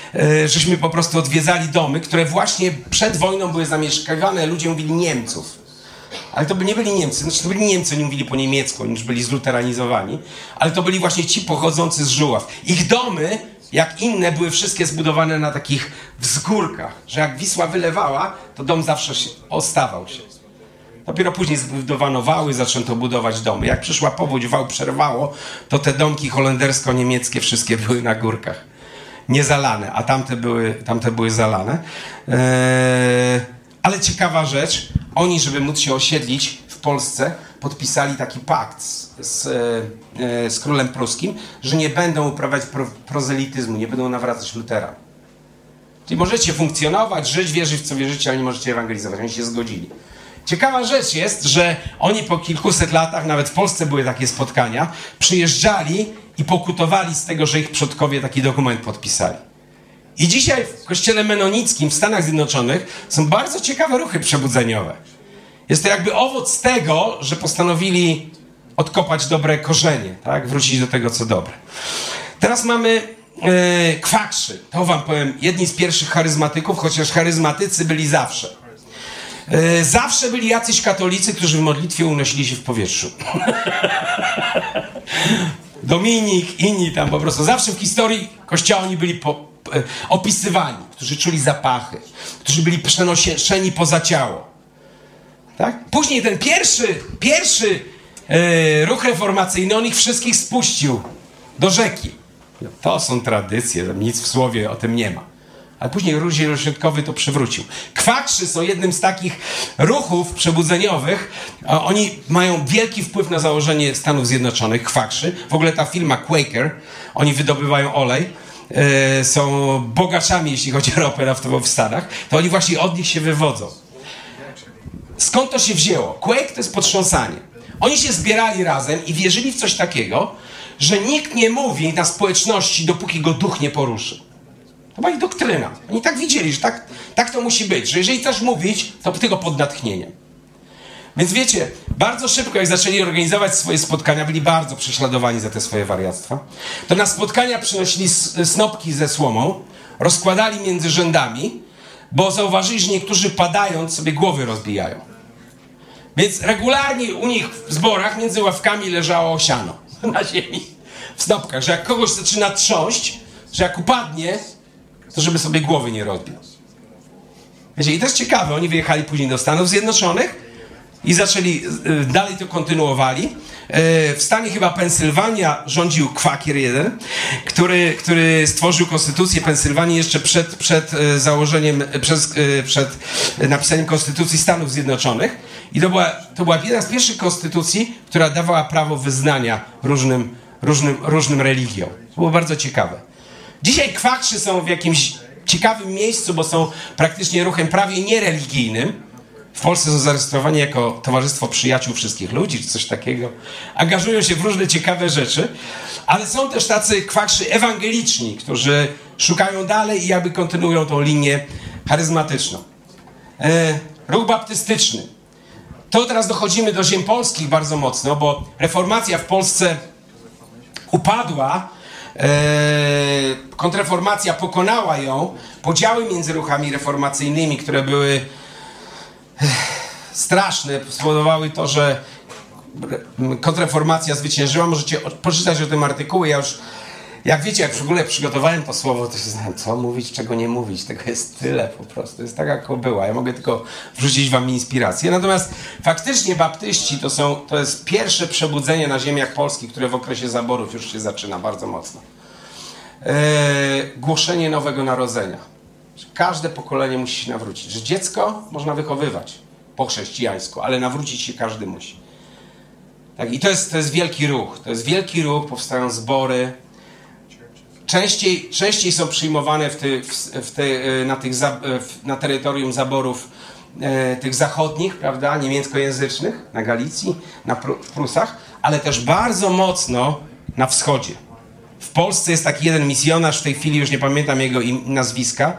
e, żeśmy po prostu odwiedzali domy, które właśnie przed wojną były zamieszkiwane, ludzie mówili Niemców. Ale to by nie byli Niemcy, znaczy to byli Niemcy, oni mówili po niemiecku, oni już byli zluteranizowani, ale to byli właśnie ci pochodzący z Żuław. Ich domy, jak inne, były wszystkie zbudowane na takich wzgórkach, że jak Wisła wylewała, to dom zawsze się ostawał się. Dopiero później zbudowano wały, zaczęto budować domy. Jak przyszła powódź, wał przerwało, to te domki holendersko-niemieckie wszystkie były na górkach. Niezalane, a tamte były, tamte były zalane. Eee, ale ciekawa rzecz, oni, żeby móc się osiedlić w Polsce, podpisali taki pakt z, z, e, z królem pruskim, że nie będą uprawiać pro, prozelityzmu, nie będą nawracać Lutera. Czyli możecie funkcjonować, żyć, wierzyć w co wierzycie, ale nie możecie ewangelizować. Oni się zgodzili. Ciekawa rzecz jest, że oni po kilkuset latach, nawet w Polsce były takie spotkania, przyjeżdżali i pokutowali z tego, że ich przodkowie taki dokument podpisali. I dzisiaj w kościele menonickim w Stanach Zjednoczonych są bardzo ciekawe ruchy przebudzeniowe. Jest to jakby owoc tego, że postanowili odkopać dobre korzenie, tak? Wrócić do tego, co dobre. Teraz mamy e, kwakrzy. To wam powiem, jedni z pierwszych charyzmatyków, chociaż charyzmatycy byli zawsze. E, zawsze byli jacyś katolicy, którzy w modlitwie unosili się w powietrzu. Dominik, inni tam po prostu. Zawsze w historii Kościoła oni byli po, e, opisywani, którzy czuli zapachy, którzy byli przenoszeni poza ciało. Tak? Później ten pierwszy, pierwszy e, ruch reformacyjny, on ich wszystkich spuścił do rzeki. To są tradycje, nic w słowie o tym nie ma. Ale później ruch zielonoświątkowy to przywrócił. Kwakrzy są jednym z takich ruchów przebudzeniowych. Oni mają wielki wpływ na założenie Stanów Zjednoczonych, kwakrzy. W ogóle ta firma Quaker, oni wydobywają olej, e, są bogaczami, jeśli chodzi o ropę naftową w Stanach. To oni właśnie od nich się wywodzą. Skąd to się wzięło? Quake to jest potrząsanie. Oni się zbierali razem i wierzyli w coś takiego, że nikt nie mówi na społeczności, dopóki go duch nie poruszy. To była ich doktryna. Oni tak widzieli, że tak, tak to musi być, że jeżeli chcesz mówić, to tylko pod natchnieniem. Więc wiecie, bardzo szybko jak zaczęli organizować swoje spotkania, byli bardzo prześladowani za te swoje wariactwa, to na spotkania przynosili snopki ze słomą, rozkładali między rzędami, bo zauważyli, że niektórzy padając sobie głowy rozbijają. Więc regularnie u nich w zborach między ławkami leżało siano na ziemi, w snopkach, że jak kogoś zaczyna trząść, że jak upadnie, to żeby sobie głowy nie rozbił. Wiecie, i to jest ciekawe, oni wyjechali później do Stanów Zjednoczonych i zaczęli, dalej to kontynuowali. W stanie chyba Pensylwania rządził kwakier jeden, który, który stworzył konstytucję Pensylwanii jeszcze przed, przed założeniem, przed, przed napisaniem Konstytucji Stanów Zjednoczonych. I to była, to była jedna z pierwszych konstytucji, która dawała prawo wyznania różnym, różnym, różnym religiom. To było bardzo ciekawe. Dzisiaj kwakrzy są w jakimś ciekawym miejscu, bo są praktycznie ruchem prawie niereligijnym. W Polsce są zarejestrowani jako Towarzystwo Przyjaciół Wszystkich Ludzi, czy coś takiego. Angażują się w różne ciekawe rzeczy, ale są też tacy kwakrzy ewangeliczni, którzy szukają dalej i jakby kontynuują tą linię charyzmatyczną. E, ruch baptystyczny. To teraz dochodzimy do ziem polskich bardzo mocno, bo reformacja w Polsce upadła, e, kontrreformacja pokonała ją, podziały między ruchami reformacyjnymi, które były straszne, spowodowały to, że kontrreformacja zwyciężyła. Możecie poczytać o tym artykuły. Ja już, jak wiecie, jak w ogóle przygotowałem to słowo, to się znałem, co mówić, czego nie mówić. Tego jest tyle po prostu. To jest tak, jak była. Ja mogę tylko wrzucić wam inspirację. Natomiast faktycznie baptyści to są, to jest pierwsze przebudzenie na ziemiach polskich, które w okresie zaborów już się zaczyna bardzo mocno. Eee, głoszenie nowego narodzenia. Każde pokolenie musi się nawrócić. Że dziecko można wychowywać po chrześcijańsku, ale nawrócić się każdy musi. Tak, i to jest, to jest wielki ruch. To jest wielki ruch, powstają zbory. Częściej, częściej są przyjmowane w ty, w, w ty, na, tych, na terytorium zaborów e, tych zachodnich, prawda, niemieckojęzycznych, na Galicji, na Prusach, ale też bardzo mocno na wschodzie. W Polsce jest taki jeden misjonarz, w tej chwili już nie pamiętam jego im, nazwiska.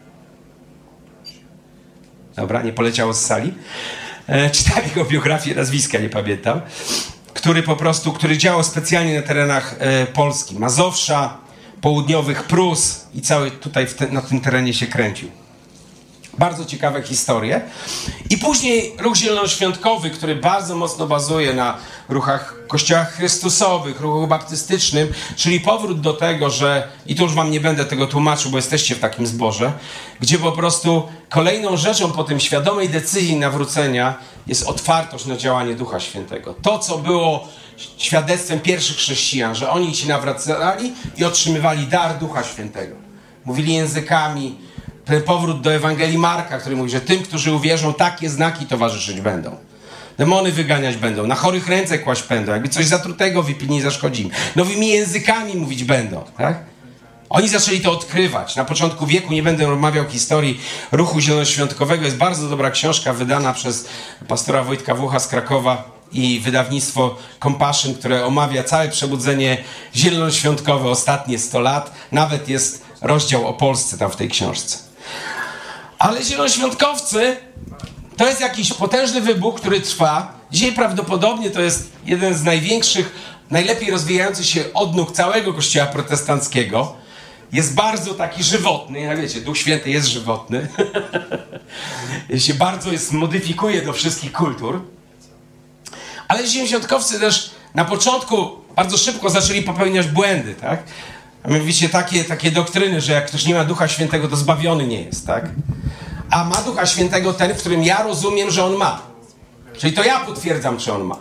Dobra, nie poleciało z sali. E, czytałem jego biografię, nazwiska nie pamiętam. Który po prostu, który działał specjalnie na terenach e, Polski. Mazowsza, południowych Prus i cały tutaj w te, na tym terenie się kręcił. Bardzo ciekawe historie. I później ruch zielonoświątkowy, który bardzo mocno bazuje na ruchach kościołach chrystusowych, ruchu baptystycznym, czyli powrót do tego, że, i tu już wam nie będę tego tłumaczył, bo jesteście w takim zborze, gdzie po prostu kolejną rzeczą po tym świadomej decyzji nawrócenia jest otwartość na działanie Ducha Świętego. To, co było świadectwem pierwszych chrześcijan, że oni się nawracali i otrzymywali dar Ducha Świętego. Mówili językami. Ten powrót do Ewangelii Marka, który mówi, że tym, którzy uwierzą, takie znaki towarzyszyć będą. Demony wyganiać będą, na chorych ręce kłaść będą, jakby coś zatrutego wypili, nie zaszkodzi im. Nowymi językami mówić będą, tak? Oni zaczęli to odkrywać. Na początku wieku, nie będę omawiał historii ruchu zielonoświątkowego, jest bardzo dobra książka wydana przez pastora Wojtka Włocha z Krakowa i wydawnictwo Compassion, które omawia całe przebudzenie zielonoświątkowe ostatnie sto lat. Nawet jest rozdział o Polsce tam w tej książce. Ale zielonoświątkowcy to jest jakiś potężny wybuch, który trwa. Dzisiaj prawdopodobnie to jest jeden z największych, najlepiej rozwijających się odnóg całego kościoła protestanckiego. Jest bardzo taki żywotny, jak wiecie, Duch Święty jest żywotny. się bardzo jest, modyfikuje do wszystkich kultur. Ale zielonoświątkowcy też na początku bardzo szybko zaczęli popełniać błędy, tak? A mianowicie takie, takie doktryny, że jak ktoś nie ma Ducha Świętego, to zbawiony nie jest, tak? A ma Ducha Świętego ten, w którym ja rozumiem, że on ma. Czyli to ja potwierdzam, czy on ma.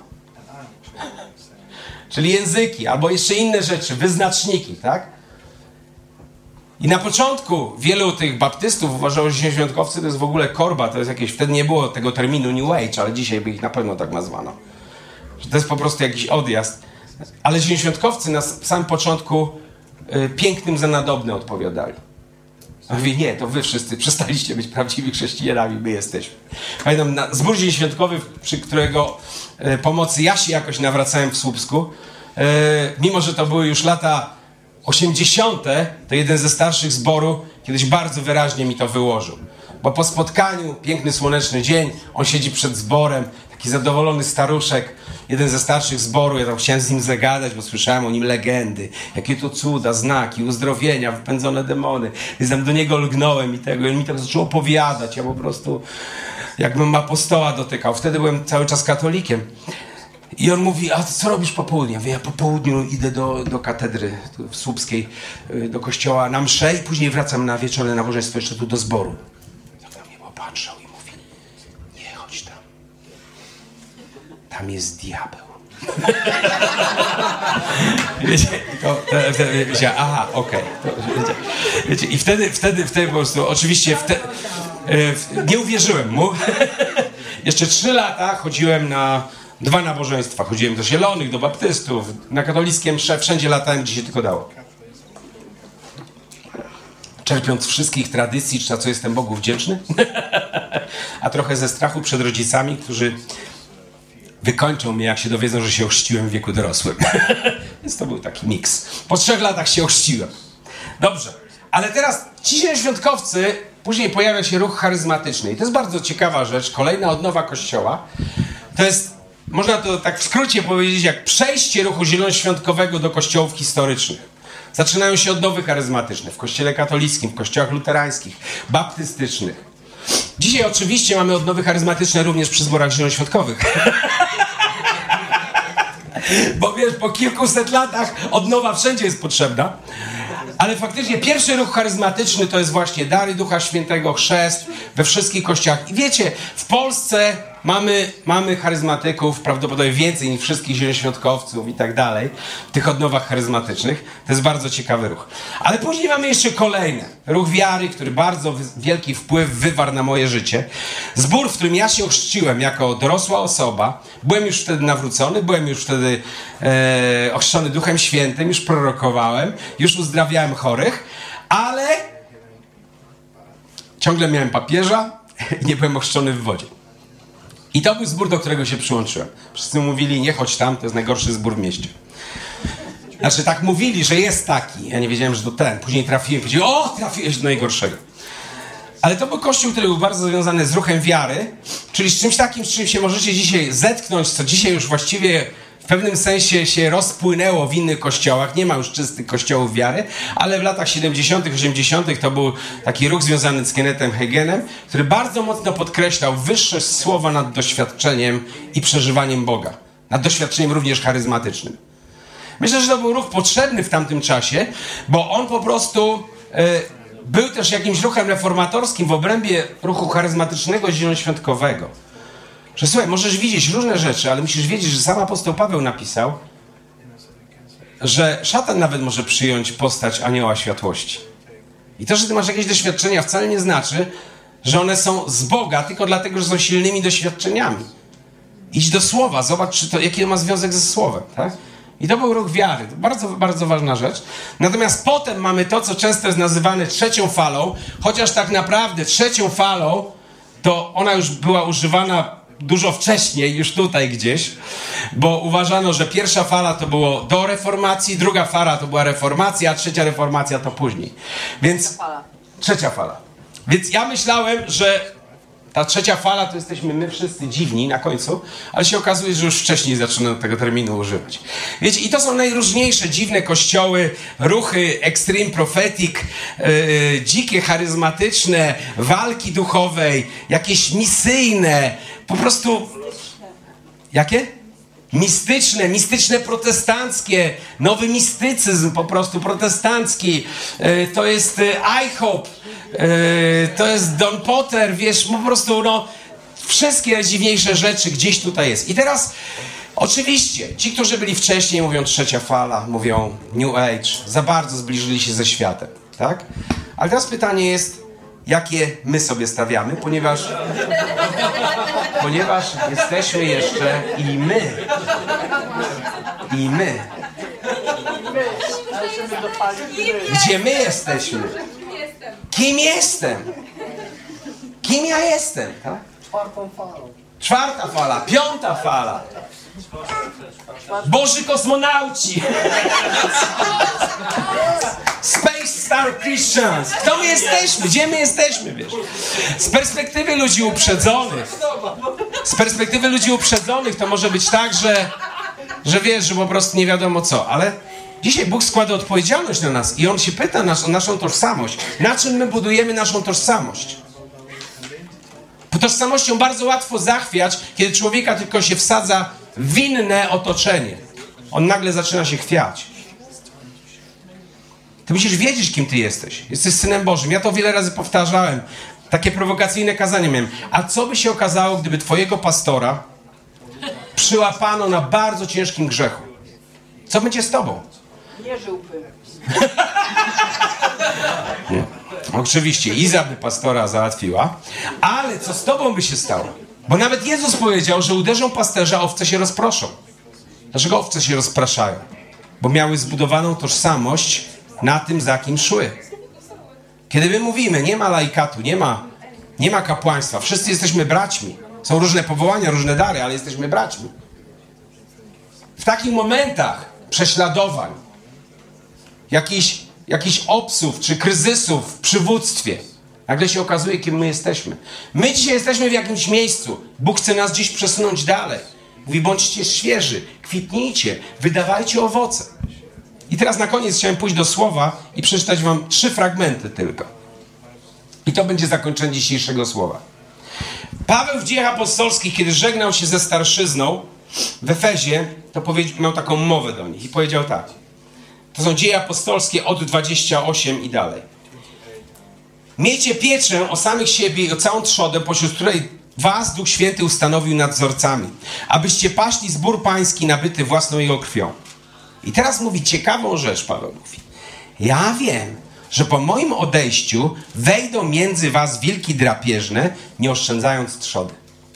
Czyli języki, albo jeszcze inne rzeczy, wyznaczniki, tak? I na początku wielu tych baptystów uważało, że zielonoświątkowcy to jest w ogóle korba, to jest jakieś, wtedy nie było tego terminu New Age, ale dzisiaj by ich na pewno tak nazwano. Że to jest po prostu jakiś odjazd. Ale zielonoświątkowcy na samym początku y, pięknym za nadobne odpowiadali. A mówię, nie, to wy wszyscy przestaliście być prawdziwymi chrześcijanami, my jesteśmy. Pamiętam, na zbór zielonoświątkowy, przy którego y, pomocy ja się jakoś nawracałem w Słupsku, y, mimo że to były już lata osiemdziesiąte, to jeden ze starszych zboru kiedyś bardzo wyraźnie mi to wyłożył. Bo po spotkaniu, piękny słoneczny dzień, on siedzi przed zborem, taki zadowolony staruszek, jeden ze starszych zboru, ja tam chciałem z nim zagadać, bo słyszałem o nim legendy, jakie to cuda, znaki, uzdrowienia, wypędzone demony. Więc tam do niego lgnąłem i tego, i on mi tak zaczął opowiadać, ja po prostu jakbym apostoła dotykał. Wtedy byłem cały czas katolikiem. I on mówi, a co robisz po południu? Ja mówię, ja po południu idę do, do katedry w Słupskiej, do kościoła na mszę i później wracam na wieczorne nabożeństwo jeszcze tu do zboru. Tak na mnie popatrzał i mówi, nie chodź tam. Tam jest diabeł. Wiecie, to, to, to, wiecie, aha, okej. Okay. Wiecie, i wtedy, wtedy, wtedy po prostu, oczywiście wtedy, nie uwierzyłem mu. Jeszcze trzy lata chodziłem na dwa nabożeństwa. Chodziłem do zielonych, do baptystów, na katolickie msze, wszędzie latałem, gdzie się tylko dało. Czerpiąc z wszystkich tradycji, na co jestem Bogu wdzięczny, a trochę ze strachu przed rodzicami, którzy wykończą mnie, jak się dowiedzą, że się ochrzciłem w wieku dorosłym. Więc to był taki miks. Po trzech latach się ochrzciłem. Dobrze, ale teraz ci zielonoświątkowcy, później pojawia się ruch charyzmatyczny. I to jest bardzo ciekawa rzecz, kolejna odnowa Kościoła. To jest, można to tak w skrócie powiedzieć, jak przejście ruchu zielonoświątkowego do kościołów historycznych. Zaczynają się odnowy charyzmatyczne w kościele katolickim, w kościołach luterańskich, baptystycznych. Dzisiaj oczywiście mamy odnowy charyzmatyczne również przy zborach zielonoświątkowych. Bo wiesz, po kilkuset latach odnowa wszędzie jest potrzebna. Ale faktycznie pierwszy ruch charyzmatyczny to jest właśnie dary Ducha Świętego, chrzest we wszystkich kościołach. I wiecie, w Polsce mamy, mamy charyzmatyków prawdopodobnie więcej niż wszystkich zielonoświątkowców i tak dalej, w tych odnowach charyzmatycznych. To jest bardzo ciekawy ruch. Ale później mamy jeszcze kolejny. Ruch wiary, który bardzo wielki wpływ wywarł na moje życie. Zbór, w którym ja się ochrzciłem jako dorosła osoba. Byłem już wtedy nawrócony, byłem już wtedy e, ochrzczony Duchem Świętym, już prorokowałem, już uzdrawiałem chorych, ale ciągle miałem papieża i nie byłem ochrzczony w wodzie. I to był zbór, do którego się przyłączyłem. Wszyscy mówili, nie chodź tam, to jest najgorszy zbór w mieście. Znaczy tak mówili, że jest taki. Ja nie wiedziałem, że to ten. Później trafiłem, powiedziałem, o, trafiłeś do najgorszego. Ale to był kościół, który był bardzo związany z ruchem wiary, czyli z czymś takim, z czym się możecie dzisiaj zetknąć, co dzisiaj już właściwie w pewnym sensie się rozpłynęło w innych kościołach. Nie ma już czystych kościołów wiary, ale w latach siedemdziesiątych, osiemdziesiątych to był taki ruch związany z Kennethem Hagenem, który bardzo mocno podkreślał wyższość słowa nad doświadczeniem i przeżywaniem Boga. Nad doświadczeniem również charyzmatycznym. Myślę, że to był ruch potrzebny w tamtym czasie, bo on po prostu y, był też jakimś ruchem reformatorskim w obrębie ruchu charyzmatycznego zielonoświątkowego. Że słuchaj, możesz widzieć różne rzeczy, ale musisz wiedzieć, że sam apostoł Paweł napisał, że szatan nawet może przyjąć postać anioła światłości. I to, że ty masz jakieś doświadczenia, wcale nie znaczy, że one są z Boga, tylko dlatego, że są silnymi doświadczeniami. Idź do słowa, zobacz, czy to, jaki ma związek ze słowem, tak? I to był ruch wiary. To bardzo, bardzo ważna rzecz. Natomiast potem mamy to, co często jest nazywane trzecią falą, chociaż tak naprawdę trzecią falą to ona już była używana dużo wcześniej, już tutaj gdzieś, bo uważano, że pierwsza fala to było do reformacji, druga fala to była reformacja, a trzecia reformacja to później. Więc trzecia fala. Trzecia fala. Więc ja myślałem, że ta trzecia fala to jesteśmy my wszyscy dziwni na końcu, ale się okazuje, że już wcześniej zaczynano tego terminu używać. Wiecie, i to są najróżniejsze dziwne kościoły, ruchy extreme prophetic, yy, dzikie, charyzmatyczne, walki duchowej, jakieś misyjne, po prostu... Jakie? Mistyczne, mistyczne protestanckie, nowy mistycyzm po prostu protestancki, yy, to jest yy, I HOPE, yy, to jest Don Potter, wiesz, po prostu no, wszystkie najdziwniejsze rzeczy gdzieś tutaj jest. I teraz oczywiście ci, którzy byli wcześniej, mówią trzecia fala, mówią New Age, za bardzo zbliżyli się ze światem, tak? Ale teraz pytanie jest, jakie my sobie stawiamy, ponieważ ponieważ jesteśmy jeszcze i my i my gdzie my jesteśmy? Kim jestem? Kim ja jestem? Tak? Czwartą falą. Czwarta fala, piąta fala. Boży kosmonauci. Space Star Christians. Kto my jesteśmy? Gdzie my jesteśmy, wiesz? Z perspektywy ludzi uprzedzonych, z perspektywy ludzi uprzedzonych to może być tak, że, że wiesz, że po prostu nie wiadomo co, ale dzisiaj Bóg składa odpowiedzialność na nas i On się pyta nas o naszą tożsamość. Na czym my budujemy naszą tożsamość? Tożsamością bardzo łatwo zachwiać, kiedy człowieka tylko się wsadza w inne otoczenie. On nagle zaczyna się chwiać. Ty musisz wiedzieć, kim ty jesteś. Jesteś Synem Bożym. Ja to wiele razy powtarzałem. Takie prowokacyjne kazanie miałem. A co by się okazało, gdyby twojego pastora przyłapano na bardzo ciężkim grzechu? Co będzie z tobą? Nie żyłby. Nie. Oczywiście, Iza by pastora załatwiła, ale co z tobą by się stało? Bo nawet Jezus powiedział, że uderzą pasterza, owce się rozproszą. Dlaczego owce się rozpraszają? Bo miały zbudowaną tożsamość na tym, za kim szły. Kiedy my mówimy, nie ma laikatu, nie ma, nie ma kapłaństwa, wszyscy jesteśmy braćmi. Są różne powołania, różne dary, ale jesteśmy braćmi. W takich momentach prześladowań, jakichś, jakichś obsów czy kryzysów w przywództwie, nagle się okazuje, kim my jesteśmy. My dzisiaj jesteśmy w jakimś miejscu. Bóg chce nas gdzieś przesunąć dalej. Mówi, bądźcie świeży, kwitnijcie, wydawajcie owoce. I teraz na koniec chciałem pójść do słowa i przeczytać wam trzy fragmenty tylko. I to będzie zakończenie dzisiejszego słowa. Paweł w Dziejach Apostolskich, kiedy żegnał się ze starszyzną w Efezie, to miał taką mowę do nich i powiedział tak. To są Dzieje Apostolskie od dwudziestego ósmego i dalej. Miejcie pieczę o samych siebie i o całą trzodę, pośród której was Duch Święty ustanowił nadzorcami, abyście paśli zbór pański nabyty własną jego krwią. I teraz mówi ciekawą rzecz, Paweł mówi. Ja wiem, że po moim odejściu wejdą między was wilki drapieżne, nie oszczędzając trzody.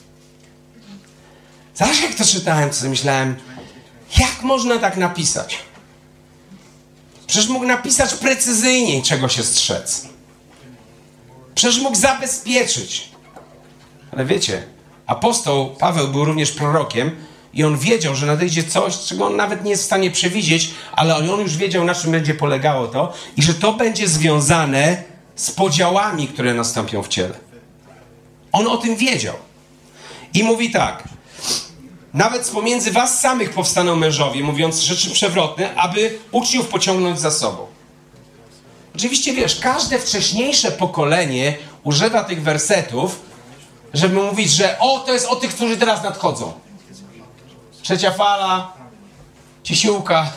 Zawsze jak to czytałem, to sobie myślałem, jak można tak napisać? Przecież mógł napisać precyzyjniej, czego się strzec. Przecież mógł zabezpieczyć. Ale wiecie, apostoł Paweł był również prorokiem i on wiedział, że nadejdzie coś, czego on nawet nie jest w stanie przewidzieć, ale on już wiedział, na czym będzie polegało to i że to będzie związane z podziałami, które nastąpią w ciele. On o tym wiedział. I mówi tak. nawet z pomiędzy was samych powstaną mężowie, mówiąc rzeczy przewrotne, aby uczniów pociągnąć za sobą. Oczywiście wiesz, każde wcześniejsze pokolenie używa tych wersetów, żeby mówić, że o, to jest o tych, którzy teraz nadchodzą. Trzecia fala, Ciesiłka,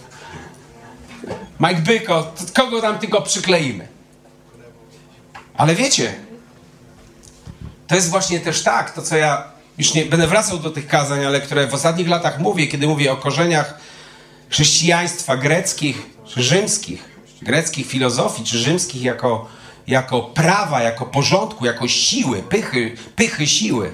Mike Byko, kogo tam tylko przykleimy. Ale wiecie, to jest właśnie też tak, to co ja już nie będę wracał do tych kazań, ale które w ostatnich latach mówię, kiedy mówię o korzeniach chrześcijaństwa greckich czy rzymskich, greckich filozofii czy rzymskich jako, jako prawa, jako porządku, jako siły, pychy, pychy siły.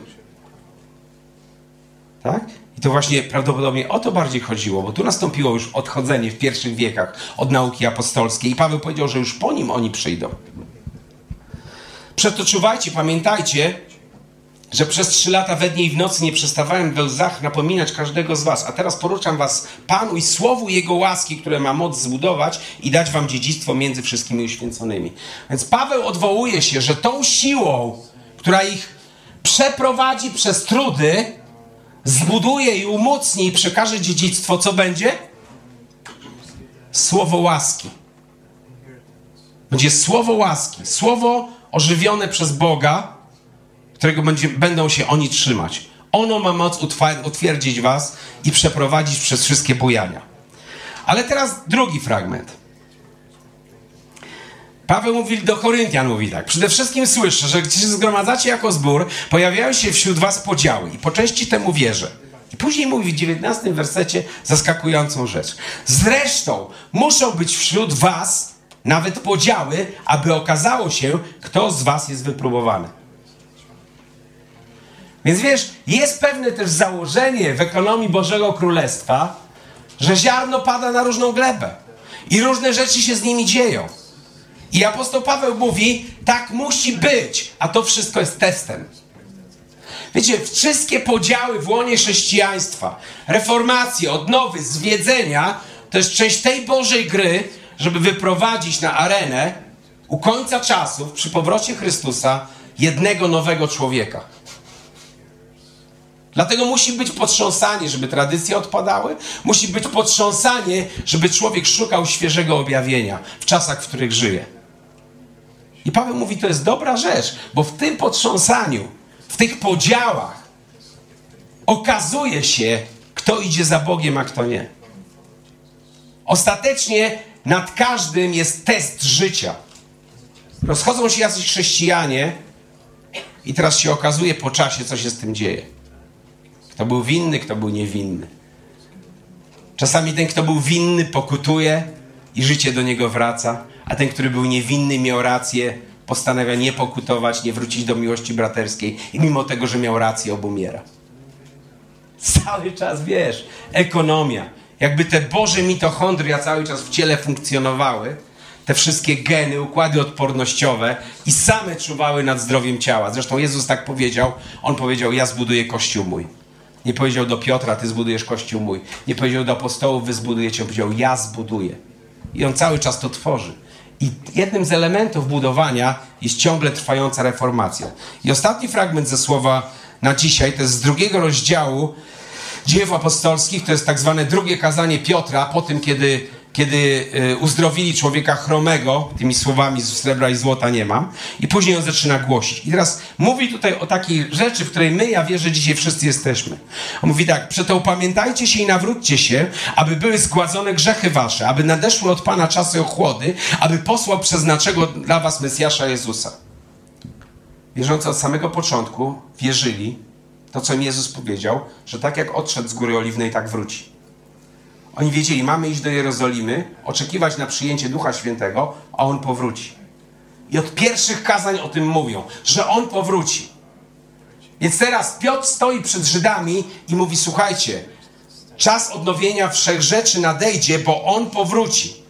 Tak? I to właśnie prawdopodobnie o to bardziej chodziło, bo tu nastąpiło już odchodzenie w pierwszych wiekach od nauki apostolskiej i Paweł powiedział, że już po nim oni przyjdą. Przeto czuwajcie, pamiętajcie, że przez trzy lata we dnie i w nocy nie przestawałem we łzach napominać każdego z was. A teraz poruczam was Panu i słowu Jego łaski, które ma moc zbudować i dać wam dziedzictwo między wszystkimi uświęconymi. Więc Paweł odwołuje się, że tą siłą, która ich przeprowadzi przez trudy, zbuduje i umocni i przekaże dziedzictwo, co będzie? Słowo łaski. Będzie słowo łaski. Słowo ożywione przez Boga, którego będzie, będą się oni trzymać. Ono ma moc utwierdzić was i przeprowadzić przez wszystkie bujania. Ale teraz drugi fragment. Paweł mówi do Koryntian, mówi tak. Przede wszystkim słyszę, że gdy się zgromadzacie jako zbór, pojawiają się wśród was podziały i po części temu wierzę. I później mówi w dziewiętnastym wersecie zaskakującą rzecz. Zresztą muszą być wśród was nawet podziały, aby okazało się, kto z was jest wypróbowany. Więc wiesz, jest pewne też założenie w ekonomii Bożego Królestwa, że ziarno pada na różną glebę i różne rzeczy się z nimi dzieją. I apostoł Paweł mówi, tak musi być, a to wszystko jest testem. Wiecie, wszystkie podziały w łonie chrześcijaństwa, reformacje, odnowy, zwiedzenia, to jest część tej Bożej gry, żeby wyprowadzić na arenę u końca czasów, przy powrocie Chrystusa, jednego nowego człowieka. Dlatego musi być potrząsanie, żeby tradycje odpadały. Musi być potrząsanie, żeby człowiek szukał świeżego objawienia w czasach, w których żyje. I Paweł mówi, to jest dobra rzecz, bo w tym potrząsaniu, w tych podziałach okazuje się, kto idzie za Bogiem, a kto nie. Ostatecznie nad każdym jest test życia. Rozchodzą się jacyś chrześcijanie i teraz się okazuje po czasie, co się z tym dzieje. Kto był winny, kto był niewinny. Czasami ten, kto był winny, pokutuje i życie do niego wraca, a ten, który był niewinny, miał rację, postanawia nie pokutować, nie wrócić do miłości braterskiej i mimo tego, że miał rację, obumiera. Cały czas, wiesz, ekonomia. Jakby te Boże mitochondria cały czas w ciele funkcjonowały, te wszystkie geny, układy odpornościowe i same czuwały nad zdrowiem ciała. Zresztą Jezus tak powiedział, On powiedział, ja zbuduję Kościół mój. Nie powiedział do Piotra, ty zbudujesz Kościół mój. Nie powiedział do apostołów, wy zbudujecie. On powiedział, ja zbuduję. I On cały czas to tworzy. I jednym z elementów budowania jest ciągle trwająca reformacja. I ostatni fragment ze słowa na dzisiaj, to jest z drugiego rozdziału Dziejów Apostolskich, to jest tak zwane drugie kazanie Piotra, po tym, kiedy, kiedy uzdrowili człowieka chromego, tymi słowami z srebra i złota nie mam, i później on zaczyna głosić. I teraz mówi tutaj o takiej rzeczy, w której my, ja wierzę, dzisiaj wszyscy jesteśmy. On mówi tak, przeto upamiętajcie się i nawróćcie się, aby były zgładzone grzechy wasze, aby nadeszły od Pana czasy ochłody, aby posłał przeznaczego dla was Mesjasza Jezusa. Wierzący od samego początku wierzyli, to, co im Jezus powiedział, że tak jak odszedł z Góry Oliwnej, tak wróci. Oni wiedzieli, mamy iść do Jerozolimy, oczekiwać na przyjęcie Ducha Świętego, a On powróci. I od pierwszych kazań o tym mówią, że On powróci. Więc teraz Piotr stoi przed Żydami i mówi, słuchajcie, czas odnowienia wszechrzeczy nadejdzie, bo On powróci.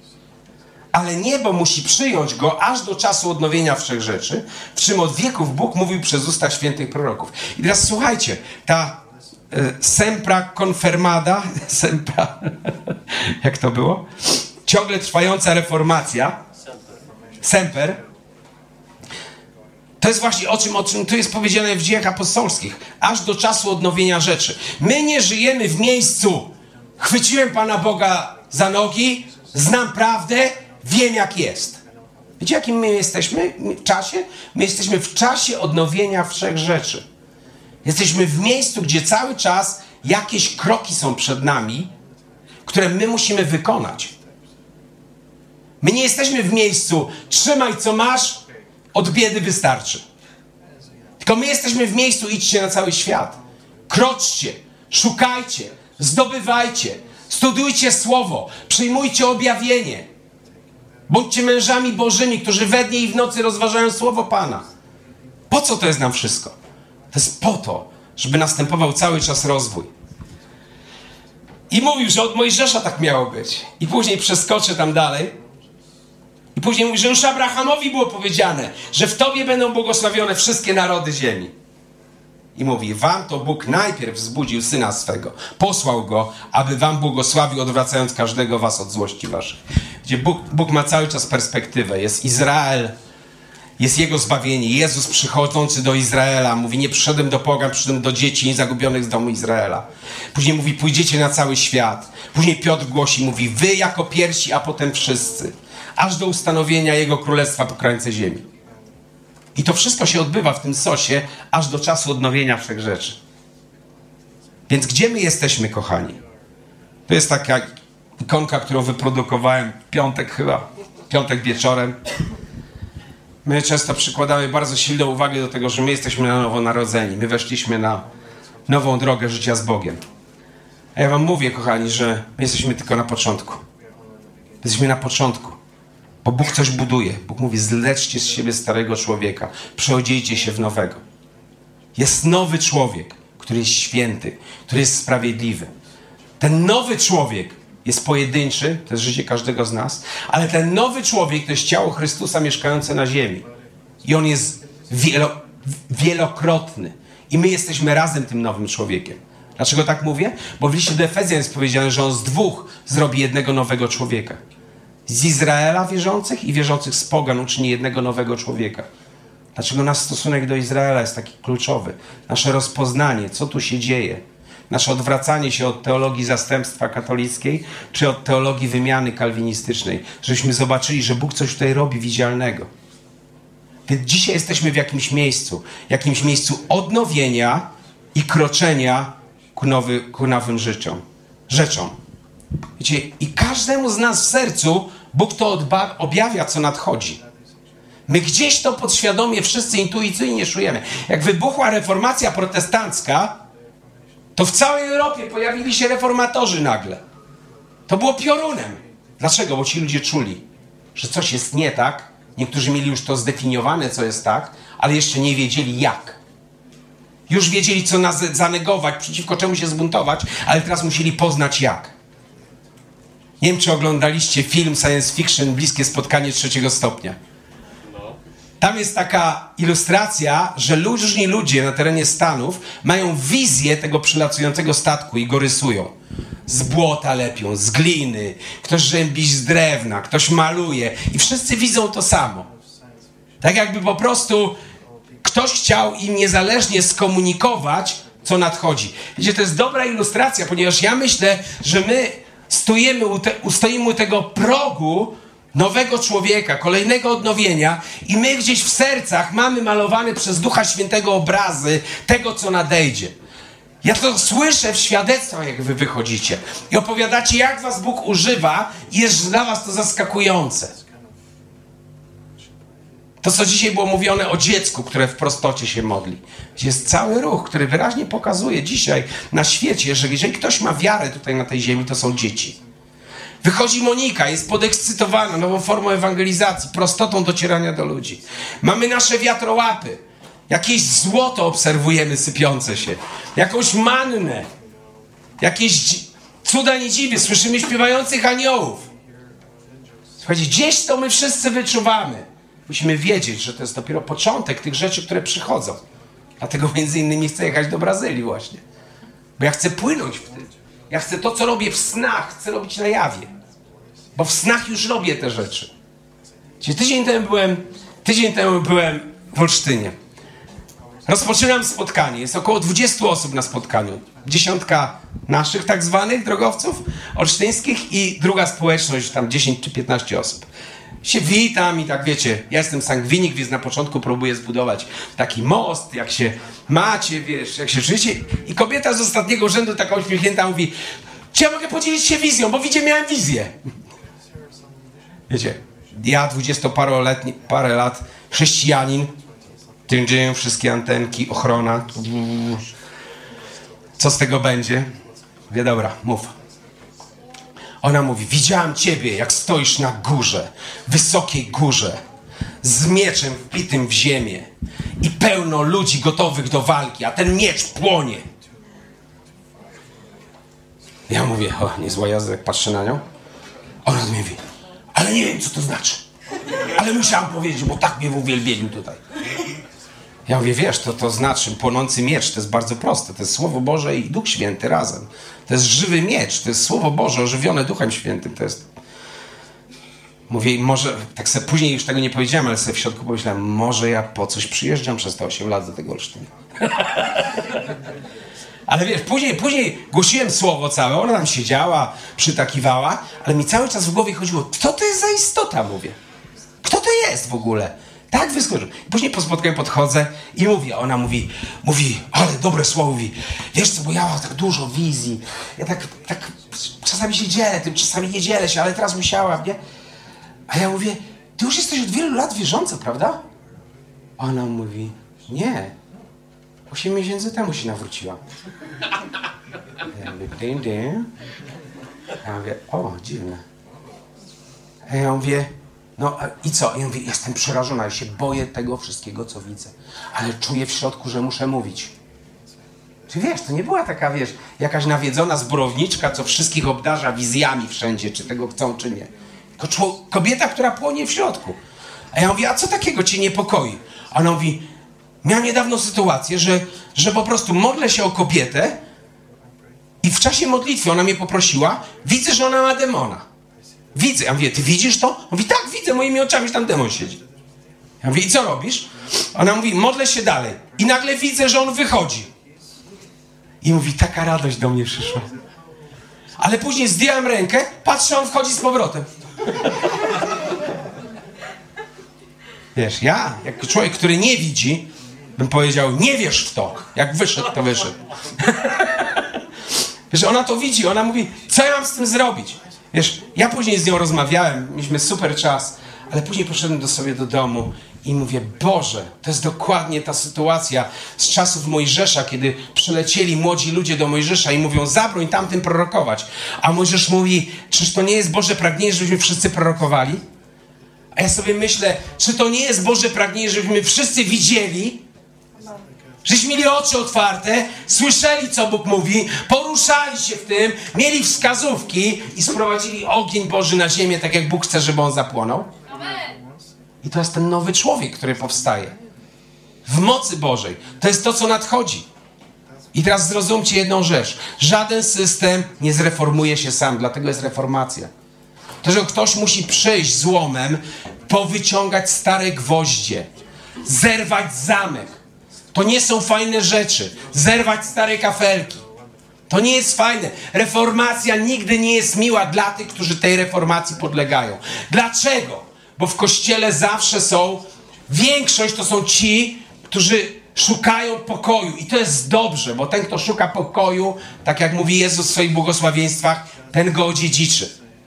Ale niebo musi przyjąć Go aż do czasu odnowienia wszechrzeczy, w czym od wieków Bóg mówił przez usta świętych proroków. I teraz słuchajcie, ta y, sempra confirmada, sempra, jak to było? Ciągle trwająca reformacja, semper, To jest właśnie o czym, o czym tu jest powiedziane w Dziejach Apostolskich. Aż do czasu odnowienia rzeczy. My nie żyjemy w miejscu. Chwyciłem Pana Boga za nogi, znam prawdę, wiem jak jest. Wiecie, jakim my jesteśmy w czasie? My jesteśmy w czasie odnowienia wszech rzeczy. Jesteśmy w miejscu, gdzie cały czas jakieś kroki są przed nami, które my musimy wykonać. My nie jesteśmy w miejscu, trzymaj co masz, od biedy wystarczy. Tylko my jesteśmy w miejscu, idźcie na cały świat. Kroczcie, szukajcie, zdobywajcie, studiujcie Słowo, przyjmujcie objawienie. Bądźcie mężami Bożymi, którzy we dnie i w nocy rozważają Słowo Pana. Po co to jest nam wszystko? To jest po to, żeby następował cały czas rozwój. I mówił, że od Mojżesza tak miało być. I później przeskoczę tam dalej. I później mówi, że już Abrahamowi było powiedziane, że w Tobie będą błogosławione wszystkie narody ziemi. I mówi, wam to Bóg najpierw wzbudził Syna swego. Posłał Go, aby wam błogosławił, odwracając każdego was od złości waszych. Gdzie Bóg, Bóg ma cały czas perspektywę. Jest Izrael, jest Jego zbawienie. Jezus przychodzący do Izraela mówi, nie przyszedłem do pogan, przyszedłem do dzieci zagubionych z domu Izraela. Później mówi, pójdziecie na cały świat. Później Piotr głosi, mówi, wy jako pierwsi, a potem wszyscy. Aż do ustanowienia Jego Królestwa po krańce ziemi. I to wszystko się odbywa w tym sosie, aż do czasu odnowienia wszech rzeczy. Więc gdzie my jesteśmy, kochani? To jest taka ikonka, którą wyprodukowałem w piątek chyba, piątek wieczorem. My często przykładamy bardzo silną uwagę do tego, że my jesteśmy na nowo narodzeni. My weszliśmy na nową drogę życia z Bogiem. A ja wam mówię, kochani, że my jesteśmy tylko na początku. Jesteśmy na początku. Bo Bóg coś buduje. Bóg mówi, zleczcie z siebie starego człowieka. Przeodziejcie się w nowego. Jest nowy człowiek, który jest święty, który jest sprawiedliwy. Ten nowy człowiek jest pojedynczy, to jest życie każdego z nas, ale ten nowy człowiek to jest ciało Chrystusa mieszkające na ziemi. I on jest wielo, wielokrotny. I my jesteśmy razem tym nowym człowiekiem. Dlaczego tak mówię? Bo w liście do Efezjan jest powiedziane, że on z dwóch zrobi jednego nowego człowieka. Z Izraela wierzących i wierzących z pogan uczyni jednego nowego człowieka. Dlaczego nasz stosunek do Izraela jest taki kluczowy? Nasze rozpoznanie, co tu się dzieje. Nasze odwracanie się od teologii zastępstwa katolickiej, czy od teologii wymiany kalwinistycznej. Żebyśmy zobaczyli, że Bóg coś tutaj robi widzialnego. Więc dzisiaj jesteśmy w jakimś miejscu. Jakimś miejscu odnowienia i kroczenia ku, nowy, ku nowym życiom, rzeczom. Wiecie, i każdemu z nas w sercu Bóg to odba- objawia, co nadchodzi. My gdzieś to podświadomie wszyscy intuicyjnie czujemy. Jak wybuchła reformacja protestancka, to w całej Europie pojawili się reformatorzy nagle. To było piorunem. Dlaczego? Bo ci ludzie czuli, że coś jest nie tak. Niektórzy mieli już to zdefiniowane, co jest tak, ale jeszcze nie wiedzieli jak. Już wiedzieli, co naz- zanegować, przeciwko czemu się zbuntować, ale teraz musieli poznać jak. Nie wiem, czy oglądaliście film science fiction Bliskie spotkanie trzeciego stopnia. Tam jest taka ilustracja, że różni ludzie na terenie Stanów mają wizję tego przylatującego statku i go rysują. Z błota lepią, z gliny, ktoś rzębi z drewna, ktoś maluje i wszyscy widzą to samo. Tak jakby po prostu ktoś chciał im niezależnie skomunikować, co nadchodzi. Wiecie, to jest dobra ilustracja, ponieważ ja myślę, że my stoimy u, te, stoimy u tego progu nowego człowieka, kolejnego odnowienia i my gdzieś w sercach mamy malowane przez Ducha Świętego obrazy tego, co nadejdzie. Ja to słyszę w świadectwach, jak wy wychodzicie i opowiadacie, jak was Bóg używa i jest dla was to zaskakujące. To, co dzisiaj było mówione o dziecku, które w prostocie się modli. Jest cały ruch, który wyraźnie pokazuje dzisiaj na świecie, że jeżeli ktoś ma wiarę tutaj na tej ziemi, to są dzieci. Wychodzi Monika, jest podekscytowana nową formą ewangelizacji, prostotą docierania do ludzi. Mamy nasze wiatrołapy. Jakieś złoto obserwujemy sypiące się. Jakąś mannę. Jakieś cuda nie dziwy. Słyszymy śpiewających aniołów. Słuchajcie, gdzieś to my wszyscy wyczuwamy. Musimy wiedzieć, że to jest dopiero początek tych rzeczy, które przychodzą. Dlatego między innymi chcę jechać do Brazylii właśnie. Bo ja chcę płynąć w tym. Ja chcę to, co robię w snach, chcę robić na jawie. Bo w snach już robię te rzeczy. Czyli tydzień temu byłem, tydzień temu byłem w Olsztynie. Rozpoczynam spotkanie. Jest około dwudziestu osób na spotkaniu. Dziesiątka naszych tak zwanych drogowców olsztyńskich i druga społeczność, tam dziesięć czy piętnaście osób. Się witam i tak wiecie, ja jestem sangwinik, więc na początku próbuję zbudować taki most, jak się macie, wiesz, jak się życie. I kobieta z ostatniego rzędu, taka uśmiechnięta, mówi: czy ja mogę podzielić się wizją, bo widzicie, miałem wizję. Wiecie, ja dwudziestoparoletni, parę lat, chrześcijanin, tym dzieją wszystkie antenki, ochrona. Co z tego będzie? Wie, dobra, mów. Ona mówi: widziałam ciebie, jak stoisz na górze, wysokiej górze, z mieczem wbitym w ziemię i pełno ludzi gotowych do walki, a ten miecz płonie. Ja mówię: o, niezła jazda, jak patrzę na nią. Ona do mnie mówi: ale nie wiem, co to znaczy. Ale musiałam powiedzieć, bo tak mnie uwielbieniu tutaj. Ja mówię: wiesz, to to znaczy płonący miecz, to jest bardzo proste. To jest Słowo Boże i Duch Święty razem. To jest żywy miecz, to jest Słowo Boże ożywione Duchem Świętym. To jest... Mówię, może, tak sobie później już tego nie powiedziałem, ale sobie w środku pomyślałem, może ja po coś przyjeżdżam przez te osiem lat do tego Olsztyna. Ale wiesz, później, później głosiłem słowo całe, ona tam siedziała, przytakiwała, ale mi cały czas w głowie chodziło, kto to jest za istota, mówię. Kto to jest w ogóle? Tak wyskoczył. Później po spotkaniu podchodzę i mówię, ona mówi, mówi, ale dobre słowo, mówi, wiesz co, bo ja mam tak dużo wizji, ja tak, tak czasami się dzielę tym, czasami nie dzielę się, ale teraz musiałam, nie? A ja mówię, ty już jesteś od wielu lat wierząca, prawda? Ona mówi, nie, osiem miesięcy temu się nawróciła. Ja mówię, dym, dym. Ja mówię, o, dziwne. A ja mówię, no i co? Ja mówię, jestem przerażona, ja się boję tego wszystkiego, co widzę. Ale czuję w środku, że muszę mówić. Czy wiesz, to nie była taka, wiesz, jakaś nawiedzona zborowniczka, co wszystkich obdarza wizjami wszędzie, czy tego chcą, czy nie. Tylko czło- kobieta, która płonie w środku. A ja mówię, a co takiego cię niepokoi? A ona mówi, miałam niedawno sytuację, że, że po prostu modlę się o kobietę i w czasie modlitwy ona mnie poprosiła, widzę, że ona ma demona. Widzę. Ja mówię, ty widzisz to? On mówi, tak, widzę, moimi oczami, że tam demon siedzi. Ja mówię, i co robisz? Ona mówi, modlę się dalej. I nagle widzę, że on wychodzi. I mówi, taka radość do mnie przyszła. Ale później zdjąłem rękę, patrzę, on wchodzi z powrotem. Wiesz, ja, jako człowiek, który nie widzi, bym powiedział, nie wierz w to. Jak wyszedł, to wyszedł. Wiesz, ona to widzi, ona mówi, co ja mam z tym zrobić? Wiesz, ja później z nią rozmawiałem, mieliśmy super czas, ale później poszedłem do sobie do domu i mówię, Boże, to jest dokładnie ta sytuacja z czasów Mojżesza, kiedy przylecieli młodzi ludzie do Mojżesza i mówią, zabroń tamtym prorokować. A Mojżesz mówi, czyż to nie jest Boże pragnienie, żebyśmy wszyscy prorokowali? A ja sobie myślę, czy to nie jest Boże pragnienie, żebyśmy wszyscy widzieli, żeśmy mieli oczy otwarte, słyszeli, co Bóg mówi, poruszali się w tym, mieli wskazówki i sprowadzili ogień Boży na ziemię, tak jak Bóg chce, żeby on zapłonął. I to jest ten nowy człowiek, który powstaje. W mocy Bożej. To jest to, co nadchodzi. I teraz zrozumcie jedną rzecz. Żaden system nie zreformuje się sam, dlatego jest reformacja. To, że ktoś musi przyjść z łomem, powyciągać stare gwoździe, zerwać zamek. To nie są fajne rzeczy. Zerwać stare kafelki. To nie jest fajne. Reformacja nigdy nie jest miła dla tych, którzy tej reformacji podlegają. Dlaczego? Bo w Kościele zawsze są, większość to są ci, którzy szukają pokoju. I to jest dobrze, bo ten, kto szuka pokoju, tak jak mówi Jezus w swoich błogosławieństwach, ten go odziedziczy.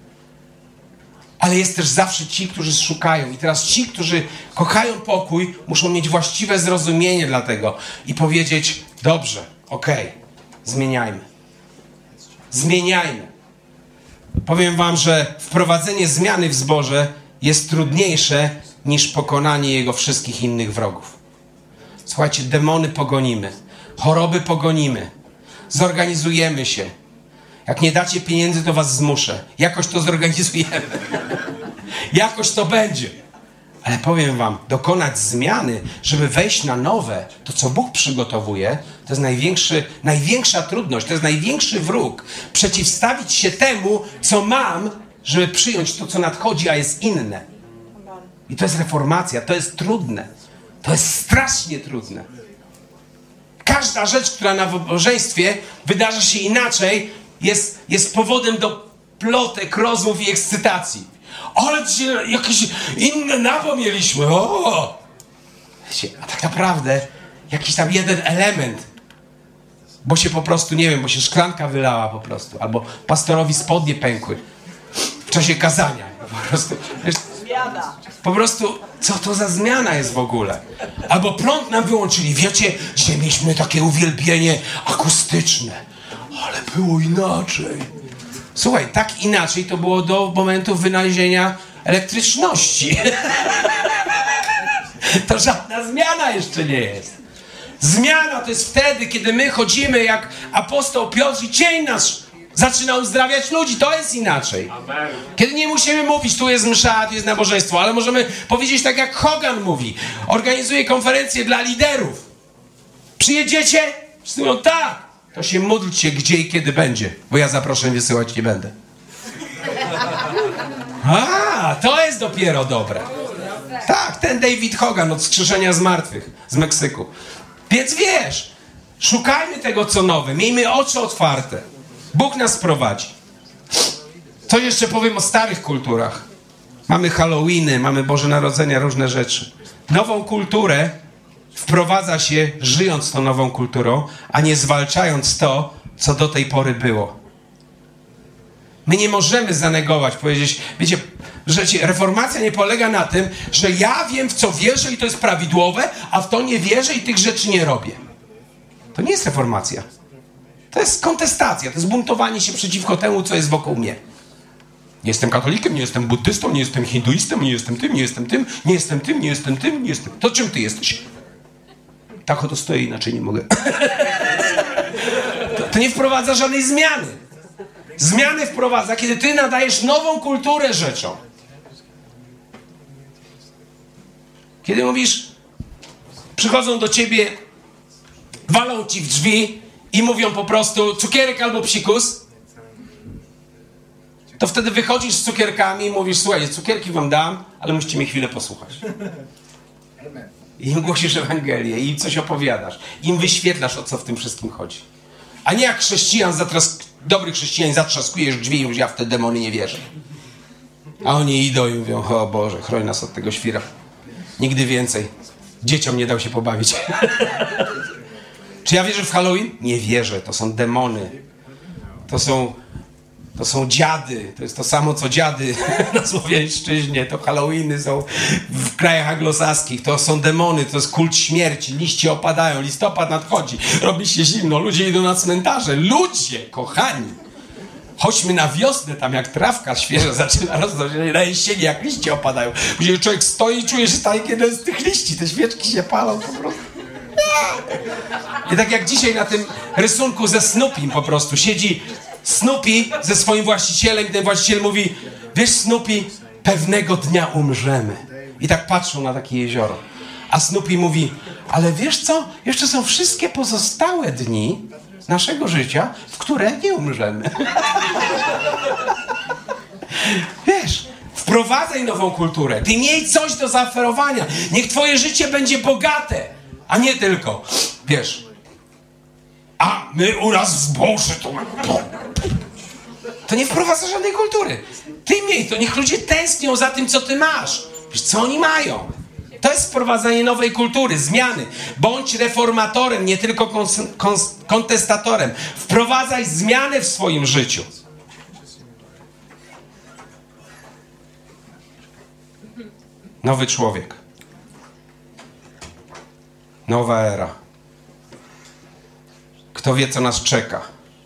Ale jest też zawsze ci, którzy szukają. I teraz ci, którzy kochają pokój, muszą mieć właściwe zrozumienie dla tego i powiedzieć, dobrze, okej, okay, zmieniajmy. Zmieniajmy. Powiem wam, że wprowadzenie zmiany w zborze jest trudniejsze niż pokonanie jego wszystkich innych wrogów. Słuchajcie, demony pogonimy, choroby pogonimy, zorganizujemy się. Jak nie dacie pieniędzy, to was zmuszę. Jakoś to zorganizujemy. Jakoś to będzie. Ale powiem wam, dokonać zmiany, żeby wejść na nowe, to co Bóg przygotowuje, to jest największy, największa trudność, to jest największy wróg. Przeciwstawić się temu, co mam, żeby przyjąć to, co nadchodzi, a jest inne. I to jest reformacja, to jest trudne. To jest strasznie trudne. Każda rzecz, która na nabożeństwie wydarza się inaczej, jest, jest powodem do plotek, rozmów i ekscytacji. Ale dzisiaj jakieś inne nabo mieliśmy. O! Wiecie, a tak naprawdę jakiś tam jeden element, bo się po prostu, nie wiem, bo się szklanka wylała po prostu, albo pastorowi spodnie pękły w czasie kazania. Po prostu, wiesz, Zmiana. po prostu, co to za zmiana jest w ogóle? Albo prąd nam wyłączyli. Wiecie, dzisiaj mieliśmy takie uwielbienie akustyczne, ale było inaczej. Słuchaj, tak inaczej to było do momentu wynalezienia elektryczności. To żadna zmiana jeszcze nie jest. Zmiana to jest wtedy, kiedy my chodzimy jak apostoł Piotr i cień nasz zaczyna uzdrawiać ludzi. To jest inaczej. Amen. Kiedy nie musimy mówić, tu jest msza, tu jest nabożeństwo, ale możemy powiedzieć tak jak Hogan mówi. Organizuje konferencję dla liderów. Przyjedziecie? Wszyscy mówią, tak. To się módlcie, gdzie i kiedy będzie, bo ja zaproszeń wysyłać nie będę. A, to jest dopiero dobre. Tak, ten David Hogan od Wskrzeszenia z Martwych z Meksyku. Więc wiesz, szukajmy tego, co nowe. Miejmy oczy otwarte. Bóg nas prowadzi. Co jeszcze powiem o starych kulturach? Mamy Halloweeny, mamy Boże Narodzenia, różne rzeczy. Nową kulturę wprowadza się, żyjąc tą nową kulturą, a nie zwalczając to, co do tej pory było. My nie możemy zanegować, powiedzieć, wiecie, że reformacja nie polega na tym, że ja wiem, w co wierzę i to jest prawidłowe, a w to nie wierzę i tych rzeczy nie robię. To nie jest reformacja. To jest kontestacja, to jest buntowanie się przeciwko temu, co jest wokół mnie. Nie jestem katolikiem, nie jestem buddystą, nie jestem hinduistą, nie jestem tym, nie jestem tym, nie jestem tym, nie jestem tym, nie jestem... To czym ty jesteś? Tak oto stoję, inaczej nie mogę. to, to nie wprowadza żadnej zmiany. Zmiany wprowadza, kiedy ty nadajesz nową kulturę rzeczom. Kiedy mówisz, przychodzą do ciebie, walą ci w drzwi i mówią po prostu cukierek albo psikus, to wtedy wychodzisz z cukierkami i mówisz, słuchajcie, cukierki wam dam, ale musicie mi chwilę posłuchać. I im głosisz Ewangelię, i im coś opowiadasz, i im wyświetlasz, o co w tym wszystkim chodzi. A nie jak chrześcijan, zatrask... dobry chrześcijan, zatrzaskujesz drzwi i mówisz, ja w te demony nie wierzę. A oni idą i mówią, o Boże, chroń nas od tego świra. Nigdy więcej. Dzieciom nie dał się pobawić. Czy ja wierzę w Halloween? Nie wierzę, to są demony. To są... To są dziady, to jest to samo co dziady na Słowiańszczyźnie, to Halloweeny są w krajach anglosaskich, to są demony, to jest kult śmierci, liście opadają, listopad nadchodzi, robi się zimno, ludzie idą na cmentarze, ludzie, kochani, chodźmy na wiosnę, tam jak trawka świeża zaczyna rosnąć, na jesieni jak liście opadają, gdzie człowiek stoi i czuje, że staje jeden z tych liści, te świeczki się palą po prostu. I tak jak dzisiaj na tym rysunku ze Snoopym po prostu siedzi Snoopy ze swoim właścicielem i ten właściciel mówi, wiesz Snoopy, pewnego dnia umrzemy. I tak patrzą na takie jezioro. A Snoopy mówi, ale wiesz co, jeszcze są wszystkie pozostałe dni naszego życia, w które nie umrzemy. Wiesz, wprowadzaj nową kulturę. Ty miej coś do zaoferowania. Niech twoje życie będzie bogate, a nie tylko, wiesz, a my u nas w Boże to... To nie wprowadza żadnej kultury. Ty miej to, niech ludzie tęsknią za tym, co ty masz. Wiesz, co oni mają. To jest wprowadzanie nowej kultury, zmiany. Bądź reformatorem, nie tylko kons- kons- kontestatorem. Wprowadzaj zmiany w swoim życiu. Nowy człowiek. Nowa era. Kto wie, co nas czeka?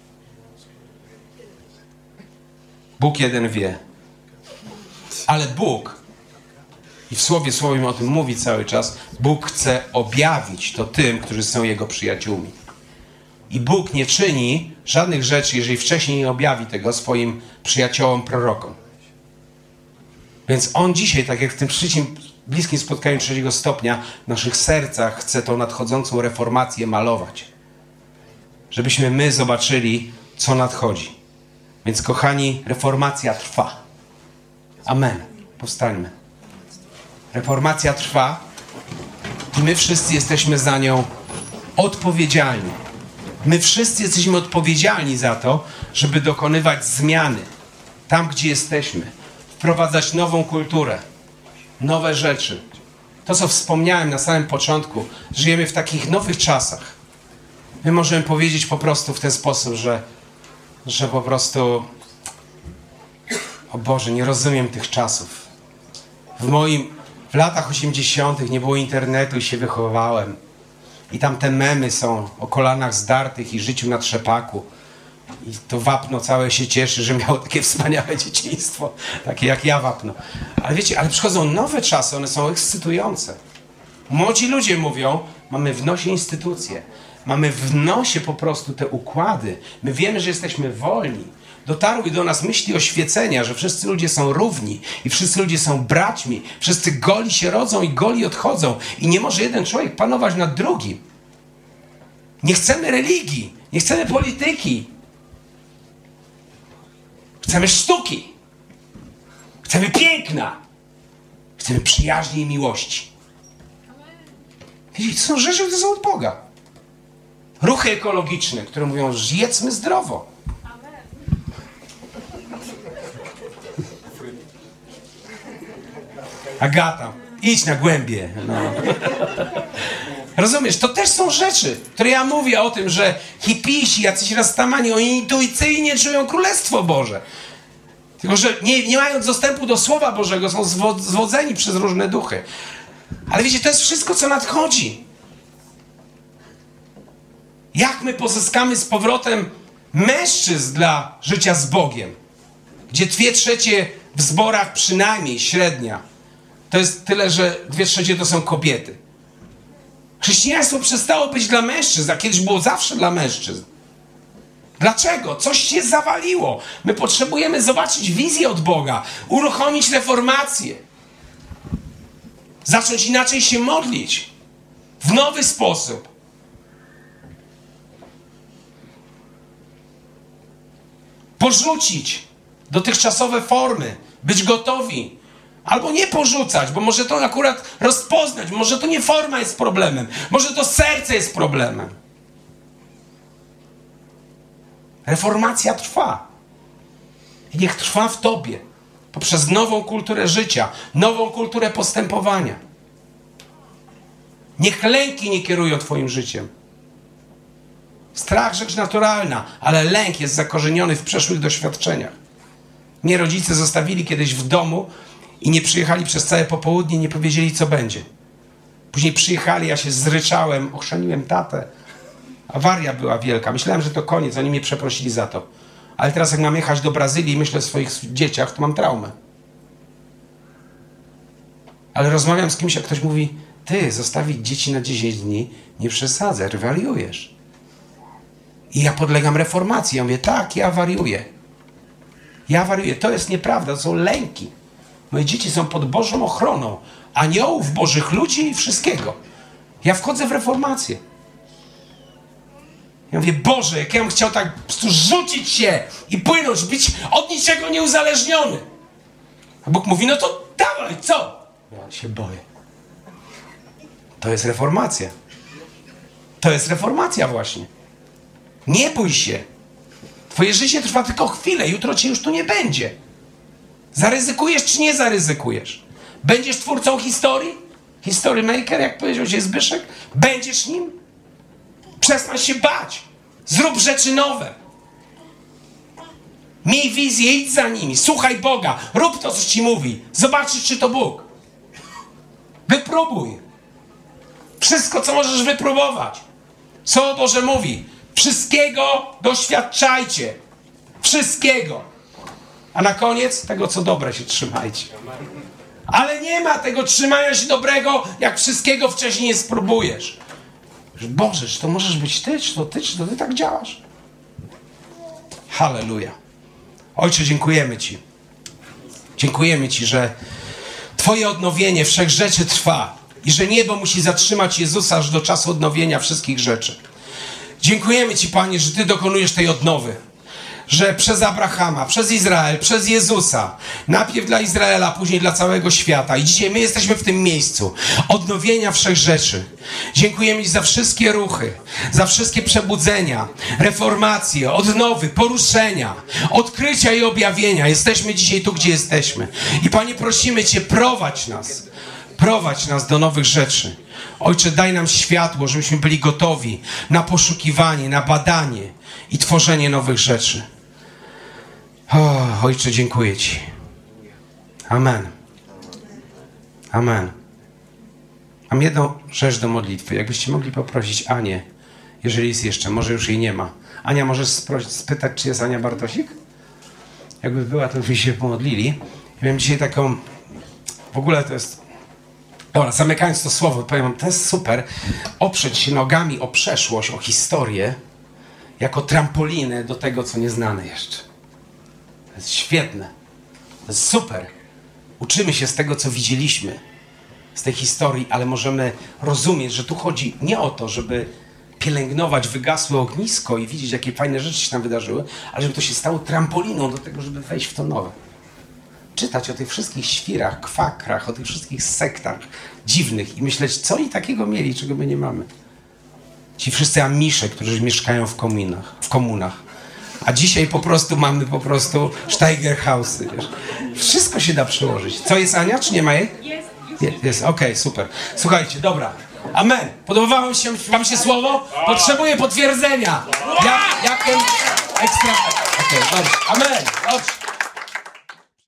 Bóg jeden wie. Ale Bóg, i w Słowie Słowim o tym mówi cały czas, Bóg chce objawić to tym, którzy są Jego przyjaciółmi. I Bóg nie czyni żadnych rzeczy, jeżeli wcześniej nie objawi tego swoim przyjaciołom, prorokom. Więc On dzisiaj, tak jak w tym trzecim, bliskim spotkaniu trzeciego stopnia, w naszych sercach chce tą nadchodzącą reformację malować. Żebyśmy my zobaczyli, co nadchodzi. Więc kochani, reformacja trwa. Amen. Powstańmy. Reformacja trwa. I my wszyscy jesteśmy za nią odpowiedzialni. My wszyscy jesteśmy odpowiedzialni za to, żeby dokonywać zmiany tam, gdzie jesteśmy. Wprowadzać nową kulturę, nowe rzeczy. To, co wspomniałem na samym początku, żyjemy w takich nowych czasach. My możemy powiedzieć po prostu w ten sposób, że, że po prostu o Boże, nie rozumiem tych czasów. W moim, w latach osiemdziesiątych nie było internetu i się wychowałem. I tam te memy są o kolanach zdartych i życiu na trzepaku. I to wapno całe się cieszy, że miało takie wspaniałe dzieciństwo. Takie jak ja wapno. Ale wiecie, ale przychodzą nowe czasy, one są ekscytujące. Młodzi ludzie mówią, mamy w nosie instytucje. Mamy w nosie po prostu te układy. My wiemy, że jesteśmy wolni. Dotarły do nas myśli oświecenia, że wszyscy ludzie są równi i wszyscy ludzie są braćmi. Wszyscy goli się rodzą i goli odchodzą. I nie może jeden człowiek panować nad drugim. Nie chcemy religii, nie chcemy polityki. Chcemy sztuki. Chcemy piękna. Chcemy przyjaźni i miłości. Wiecie, to są rzeczy, które są od Boga. Ruchy ekologiczne, które mówią, że jedzmy zdrowo. Agata, idź na głębie. No. Rozumiesz, to też są rzeczy, które ja mówię o tym, że hipisi, jacyś rastamani, oni intuicyjnie czują Królestwo Boże. Tylko, że nie, nie mając dostępu do Słowa Bożego, są zwo, zwodzeni przez różne duchy. Ale wiecie, to jest wszystko, co nadchodzi. Jak my pozyskamy z powrotem mężczyzn dla życia z Bogiem? Gdzie dwie trzecie w zborach przynajmniej, średnia. To jest tyle, że dwie trzecie to są kobiety. Chrześcijaństwo przestało być dla mężczyzn, a kiedyś było zawsze dla mężczyzn. Dlaczego? Coś się zawaliło. My potrzebujemy zobaczyć wizję od Boga, uruchomić reformację. Zacząć inaczej się modlić. W nowy sposób. Porzucić dotychczasowe formy. Być gotowi. Albo nie porzucać, bo może to akurat rozpoznać. Może to nie forma jest problemem. Może to serce jest problemem. Reformacja trwa. I niech trwa w tobie. Poprzez nową kulturę życia. Nową kulturę postępowania. Niech lęki nie kierują twoim życiem. Strach rzecz naturalna, ale lęk jest zakorzeniony w przeszłych doświadczeniach. Mnie rodzice zostawili kiedyś w domu i nie przyjechali przez całe popołudnie, nie powiedzieli, co będzie. Później przyjechali, ja się zryczałem, ochrzaniłem tatę. Awaria była wielka. Myślałem, że to koniec, oni mnie przeprosili za to. Ale teraz jak mam jechać do Brazylii i myślę o swoich dzieciach, to mam traumę. Ale rozmawiam z kimś, jak ktoś mówi, ty, zostawić dzieci na dziesięć dni, nie przesadzę, wariujesz. I ja podlegam reformacji. Ja mówię, tak, ja wariuję. Ja wariuję. To jest nieprawda, to są lęki. Moje dzieci są pod Bożą ochroną. Aniołów, Bożych ludzi i wszystkiego. Ja wchodzę w reformację. Ja mówię, Boże, jak ja bym chciał tak po prostu rzucić się i płynąć, być od niczego nieuzależniony. A Bóg mówi, no to dawaj, co? Ja się boję. To jest reformacja. To jest reformacja właśnie. Nie bój się. Twoje życie trwa tylko chwilę. Jutro cię już tu nie będzie. Zaryzykujesz czy nie zaryzykujesz? Będziesz twórcą historii? History maker, jak powiedział się Zbyszek? Będziesz nim? Przestań się bać. Zrób rzeczy nowe. Miej wizję, idź za nimi. Słuchaj Boga. Rób to, co ci mówi. Zobaczysz, czy to Bóg. Wypróbuj. Wszystko, co możesz wypróbować. Słowo Boże mówi. Wszystkiego doświadczajcie. Wszystkiego. A na koniec tego, co dobre, się trzymajcie. Ale nie ma tego trzymania się dobrego, jak wszystkiego wcześniej nie spróbujesz. Boże, czy to możesz być ty, czy to ty, czy to ty tak działasz? Halleluja. Ojcze, dziękujemy Ci. Dziękujemy Ci, że Twoje odnowienie wszech rzeczy trwa i że niebo musi zatrzymać Jezusa aż do czasu odnowienia wszystkich rzeczy. Dziękujemy Ci, Panie, że Ty dokonujesz tej odnowy. że przez Abrahama, przez Izrael, przez Jezusa, najpierw dla Izraela, później dla całego świata. I dzisiaj my jesteśmy w tym miejscu odnowienia wszech rzeczy. Dziękujemy Ci za wszystkie ruchy, za wszystkie przebudzenia, reformacje, odnowy, poruszenia, odkrycia i objawienia. Jesteśmy dzisiaj tu, gdzie jesteśmy. I Panie, prosimy Cię, prowadź nas. Prowadź nas do nowych rzeczy. Ojcze, daj nam światło, żebyśmy byli gotowi na poszukiwanie, na badanie i tworzenie nowych rzeczy. O, Ojcze, dziękuję Ci. Amen. Amen. Mam jedną rzecz do modlitwy. Jakbyście mogli poprosić Anię, jeżeli jest jeszcze, może już jej nie ma. Ania, możesz spytać, czy jest Ania Bartosik? Jakby była, to byśmy się pomodlili. Ja miałem dzisiaj taką... W ogóle to jest... Dobra, zamykając to słowo, powiem wam, to jest super. Oprzeć się nogami o przeszłość, o historię, jako trampolinę do tego, co nieznane jeszcze. To jest świetne. To jest super. Uczymy się z tego, co widzieliśmy, z tej historii, ale możemy rozumieć, że tu chodzi nie o to, żeby pielęgnować wygasłe ognisko i widzieć, jakie fajne rzeczy się tam wydarzyły, ale żeby to się stało trampoliną do tego, żeby wejść w to nowe. Czytać o tych wszystkich świrach, kwakrach, o tych wszystkich sektach dziwnych i myśleć, co oni takiego mieli, czego my nie mamy. Ci wszyscy amisze, którzy mieszkają w komunach, w komunach. A dzisiaj po prostu mamy po prostu Steigerhausy, wiesz. Wszystko się da przełożyć. Co jest, Ania, czy nie ma jej? Jest, już Jest, jest. Okej, okay, super. Słuchajcie, dobra. Amen. Podobało się wam się słowo? Potrzebuję potwierdzenia. Jak, jakim ekstra... Okej, okay, dobrze. Amen. Dobrze.